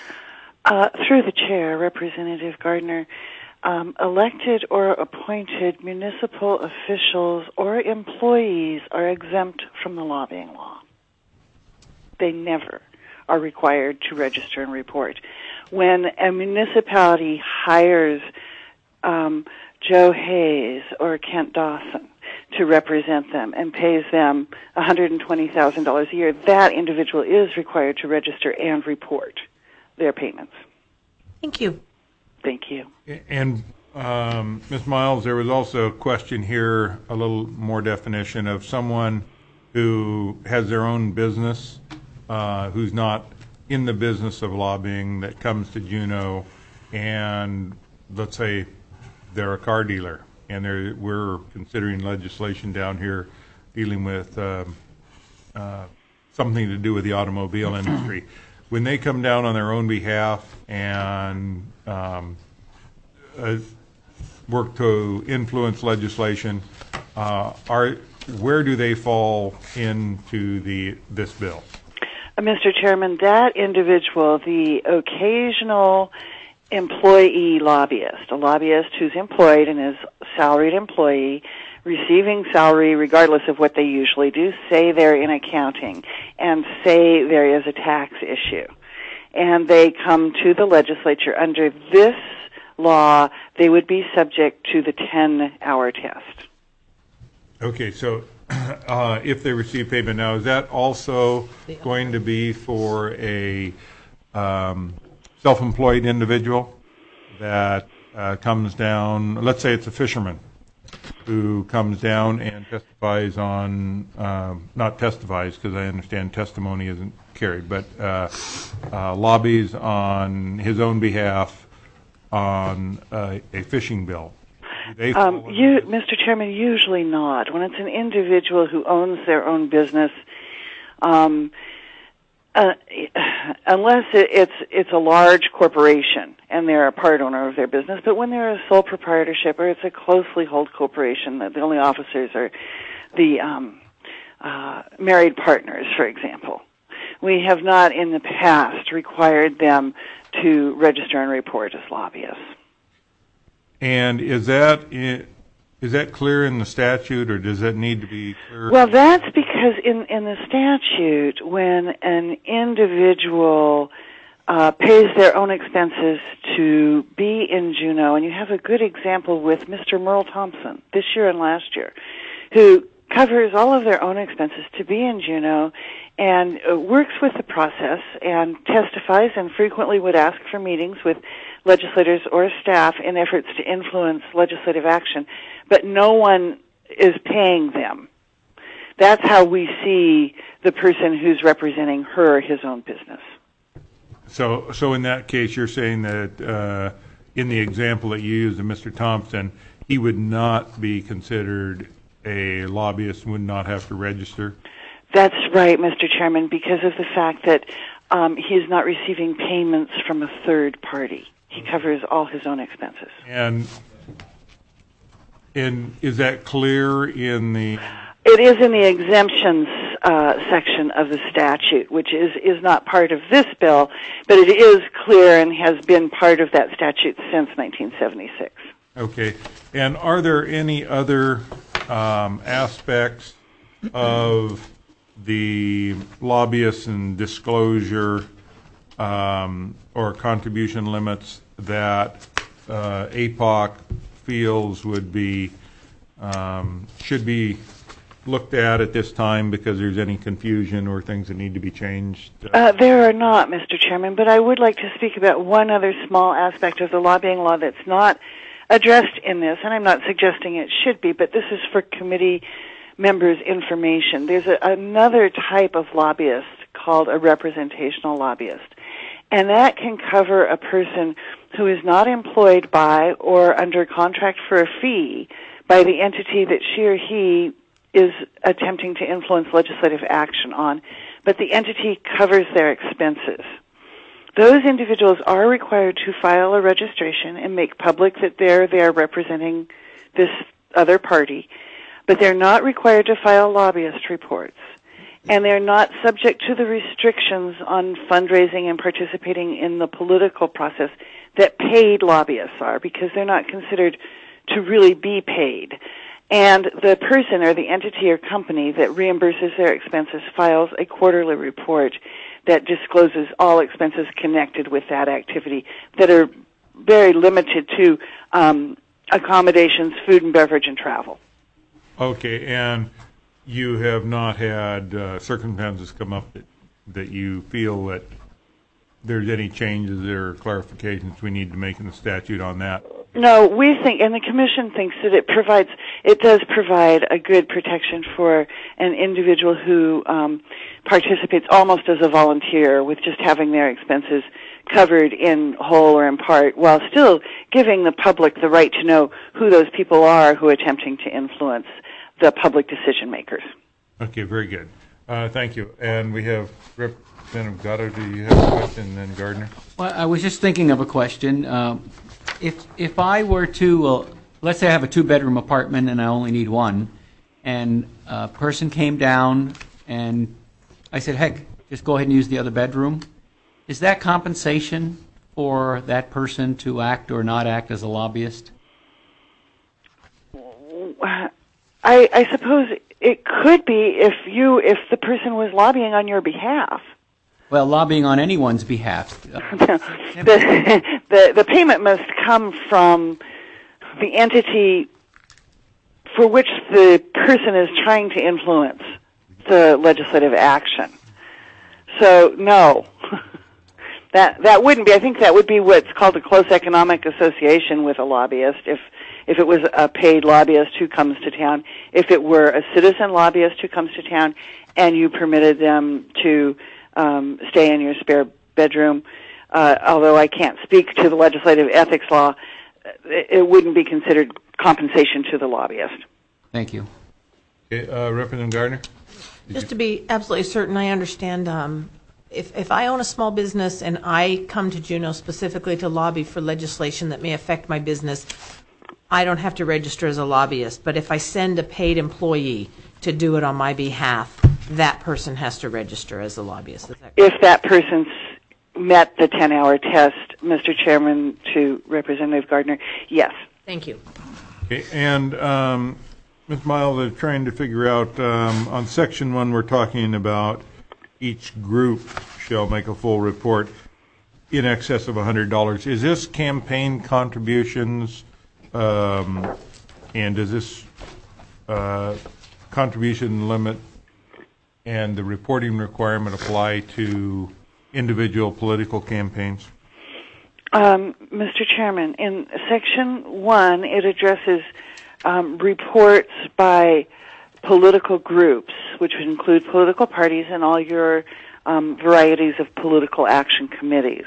Uh, through the chair, Representative Gardner, um, elected or appointed municipal officials or employees are exempt from the lobbying law. They never are required to register and report. When a municipality hires um, Joe Hayes or Kent Dawson to represent them and pays them one hundred twenty thousand dollars a year, that individual is required to register and report their payments. Thank you. Thank you. And um, Miz Miles, there was also a question here, a little more definition of someone who has their own business, uh, who's not in the business of lobbying, that comes to Juneau, and let's say they're a car dealer, and they're, we're considering legislation down here dealing with um, uh, something to do with the automobile industry. When they come down on their own behalf and um, uh, work to influence legislation, uh, are where do they fall into the this bill? Uh, Mister Chairman, that individual, the occasional employee lobbyist, a lobbyist who's employed and is a salaried employee, receiving salary regardless of what they usually do, say they're in accounting, and say there is a tax issue, and they come to the legislature under this law, they would be subject to the ten-hour test. Okay, so uh, if they receive payment now, is that also going to be for a um, self-employed individual that uh, comes down, let's say it's a fisherman who comes down and testifies on, um, not testifies because I understand testimony isn't carried, but uh, uh, lobbies on his own behalf on uh, a fishing bill? Um, you, Mister Chairman, usually not. When it's an individual who owns their own business, um, uh, unless it, it's it's a large corporation and they're a part owner of their business, but when they're a sole proprietorship or it's a closely held corporation, that the only officers are the um, uh, married partners, for example, we have not in the past required them to register and report as lobbyists. And is that i- is that clear in the statute, or does that need to be clear? Well, that's because in, in the statute, when an individual uh, pays their own expenses to be in Juneau, and you have a good example with Mister Merle Thompson this year and last year, who covers all of their own expenses to be in Juneau and uh, works with the process and testifies and frequently would ask for meetings with legislators or staff in efforts to influence legislative action, but no one is paying them. That's how we see the person who's representing her, his own business. So, so in that case, you're saying that uh, in the example that you used of Mister Thompson, he would not be considered a lobbyist, would not have to register? That's right, Mister Chairman, because of the fact that um, he is not receiving payments from a third party. He covers all his own expenses. And and is that clear in the? It is in the exemptions uh, section of the statute, which is, is not part of this bill, but it is clear and has been part of that statute since nineteen seventy-six. Okay. And are there any other um, aspects of the lobbyists and disclosure um, or contribution limits that uh, A P O C feels would be um, should be looked at at this time because there's any confusion or things that need to be changed? Uh, there are not, Mister Chairman, but I would like to speak about one other small aspect of the lobbying law that's not addressed in this, and I'm not suggesting it should be, but this is for committee members' information. There's a, another type of lobbyist called a representational lobbyist, and that can cover a person who is not employed by or under contract for a fee by the entity that she or he is attempting to influence legislative action on, but the entity covers their expenses. Those individuals are required to file a registration and make public that they're there representing this other party, but they're not required to file lobbyist reports. And they're not subject to the restrictions on fundraising and participating in the political process that paid lobbyists are, because they're not considered to really be paid. And the person or the entity or company that reimburses their expenses files a quarterly report that discloses all expenses connected with that activity that are very limited to um, accommodations, food and beverage, and travel. Okay, and you have not had uh, circumstances come up that, that you feel that there's any changes or clarifications we need to make in the statute on that? No, we think, and the Commission thinks that it provides, it does provide a good protection for an individual who um, participates almost as a volunteer with just having their expenses covered in whole or in part, while still giving the public the right to know who those people are who are attempting to influence the public decision makers. Okay, very good. Uh, thank you. And we have Representative Gatto. Do you have a question? And then Gardner. Well, I was just thinking of a question. Um, if if I were to, uh, let's say I have a two-bedroom apartment and I only need one, and a person came down and I said, heck, just go ahead and use the other bedroom. Is that compensation for that person to act or not act as a lobbyist? I, I suppose it could be if you if the person was lobbying on your behalf. Well, lobbying on anyone's behalf. the, the the payment must come from the entity for which the person is trying to influence the legislative action. So no. That that wouldn't be. I think that would be what's called a close economic association with a lobbyist. If if it was a paid lobbyist who comes to town, if it were a citizen lobbyist who comes to town, and you permitted them to um, stay in your spare bedroom, uh, although I can't speak to the legislative ethics law, it, it wouldn't be considered compensation to the lobbyist. Thank you. Okay, uh, Representative Gardner. Just to be absolutely certain, I understand. Um, If, if I own a small business and I come to Juneau specifically to lobby for legislation that may affect my business, I don't have to register as a lobbyist. But if I send a paid employee to do it on my behalf, that person has to register as a lobbyist. Is that if that person's met the ten-hour test, Mister Chairman, to Representative Gardner, yes. Thank you. Okay, and um, Miz Miles, I'm trying to figure out, um, on Section one, we're talking about each group shall make a full report in excess of one hundred dollars. Is this campaign contributions, um, and does this uh, contribution limit and the reporting requirement apply to individual political campaigns? Um, Mister Chairman, in Section one, it addresses um, reports by political groups, which would include political parties and all your um, varieties of political action committees.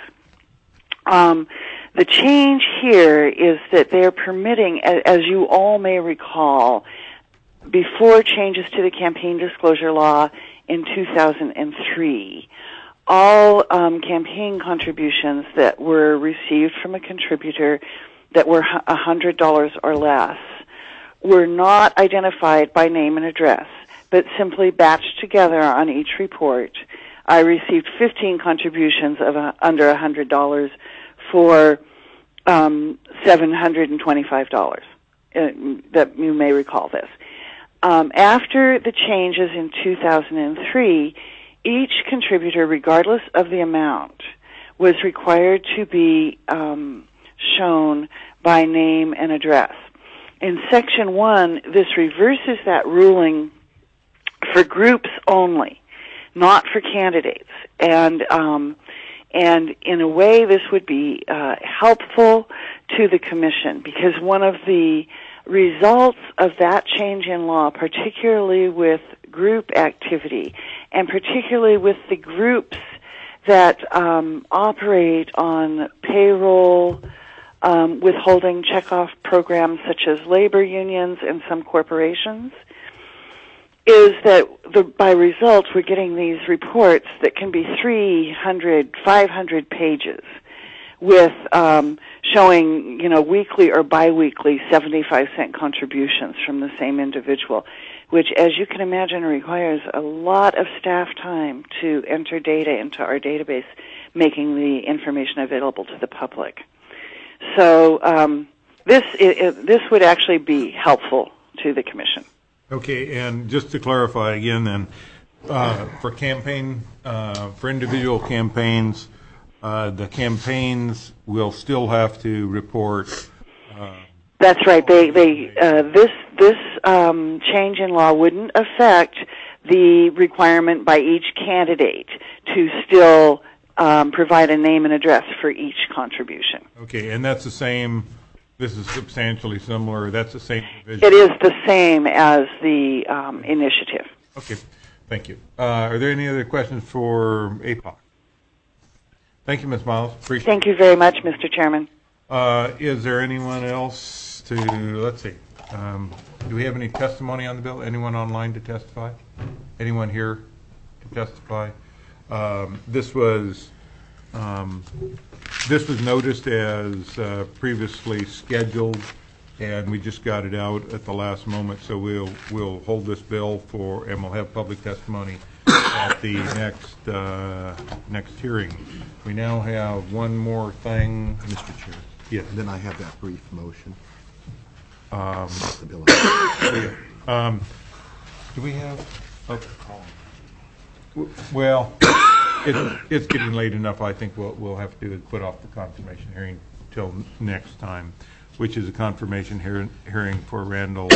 Um, the change here is that they're permitting, as you all may recall, before changes to the campaign disclosure law in two thousand three, all um, campaign contributions that were received from a contributor that were one hundred dollars or less were not identified by name and address, but simply batched together on each report. I received fifteen contributions of uh, under one hundred dollars for um, seven hundred twenty-five dollars. Uh, that you may recall this. Um, after the changes in two thousand three, each contributor, regardless of the amount, was required to be um, shown by name and address. In Section one, this reverses that ruling for groups only, not for candidates. And um, and in a way, this would be uh, helpful to the Commission, because one of the results of that change in law, particularly with group activity, and particularly with the groups that um, operate on payroll, um, withholding checkoff programs such as labor unions and some corporations, is that the, by results we're getting these reports that can be three hundred, five hundred pages with um, showing, you know, weekly or biweekly seventy-five cent contributions from the same individual, which, as you can imagine, requires a lot of staff time to enter data into our database, making the information available to the public. So um, this it, it, this would actually be helpful to the Commission. Okay, and just to clarify again then, uh, for campaign, uh, for individual campaigns, uh, the campaigns will still have to report. Uh, That's right. They they uh, this this um, change in law wouldn't affect the requirement by each candidate to still um, provide a name and address for each contribution. Okay, and that's the same. This is substantially similar. That's the same division. It is the same as the um, initiative. Okay, thank you. Uh, are there any other questions for A P O C? Thank you, Miz Miles. Appreciate Thank you very much, Mister Chairman. Uh, is there anyone else to, let's see, um, do we have any testimony on the bill? Anyone online to testify? Anyone here to testify? Um, this was um, this was noticed as uh, previously scheduled, and we just got it out at the last moment. So we'll we'll hold this bill for, and we'll have public testimony at the next uh, next hearing. We now have one more thing, Mister Chair. Yes. And then I have that brief motion. Um, the bill. um, do we have? Oh, w- well, it, it's getting late enough. I think we'll we'll have to put off the confirmation hearing till next time, which is a confirmation hearing hearing for Randall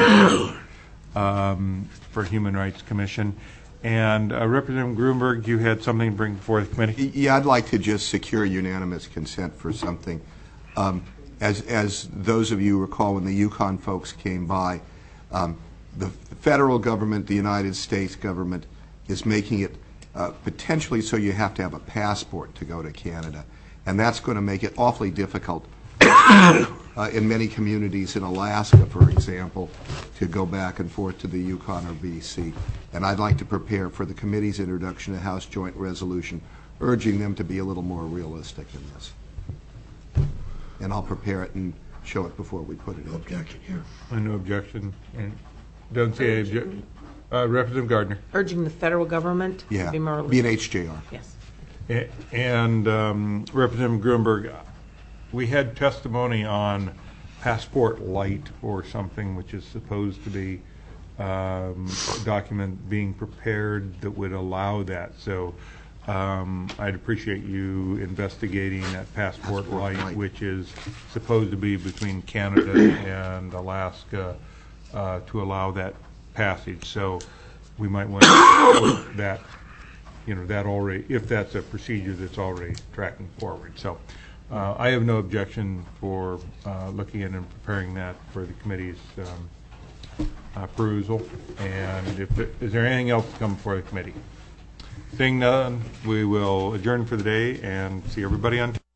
um, for Human Rights Commission. And uh, Representative Gruenberg, you had something to bring before the committee? Yeah, I'd like to just secure unanimous consent for something. Um, as, as those of you recall, when the Yukon folks came by, um, the federal government, the United States government, is making it uh, potentially so you have to have a passport to go to Canada. And that's going to make it awfully difficult uh, in many communities in Alaska, for example, to go back and forth to the Yukon or B C. And I'd like to prepare for the committee's introduction of House Joint Resolution, urging them to be a little more realistic in this. And I'll prepare it and show it before we put it in. Objection here. Uh, no objection. And don't say objection. Uh, Representative Gardner. Urging the federal government Yeah, to be more be an H J R. Yes. A- And um, Representative Gruenberg, we had testimony on Passport Light or something, which is supposed to be um, a document being prepared that would allow that. So um, I'd appreciate you investigating that Passport, Passport Light, Light, which is supposed to be between Canada and Alaska uh, to allow that passage. So we might want to that, you know, that already, if that's a procedure that's already tracking forward. So uh, I have no objection for uh, looking at and preparing that for the committee's um, uh, perusal. And if it, is there anything else to come before the committee? Seeing none, we will adjourn for the day and see everybody on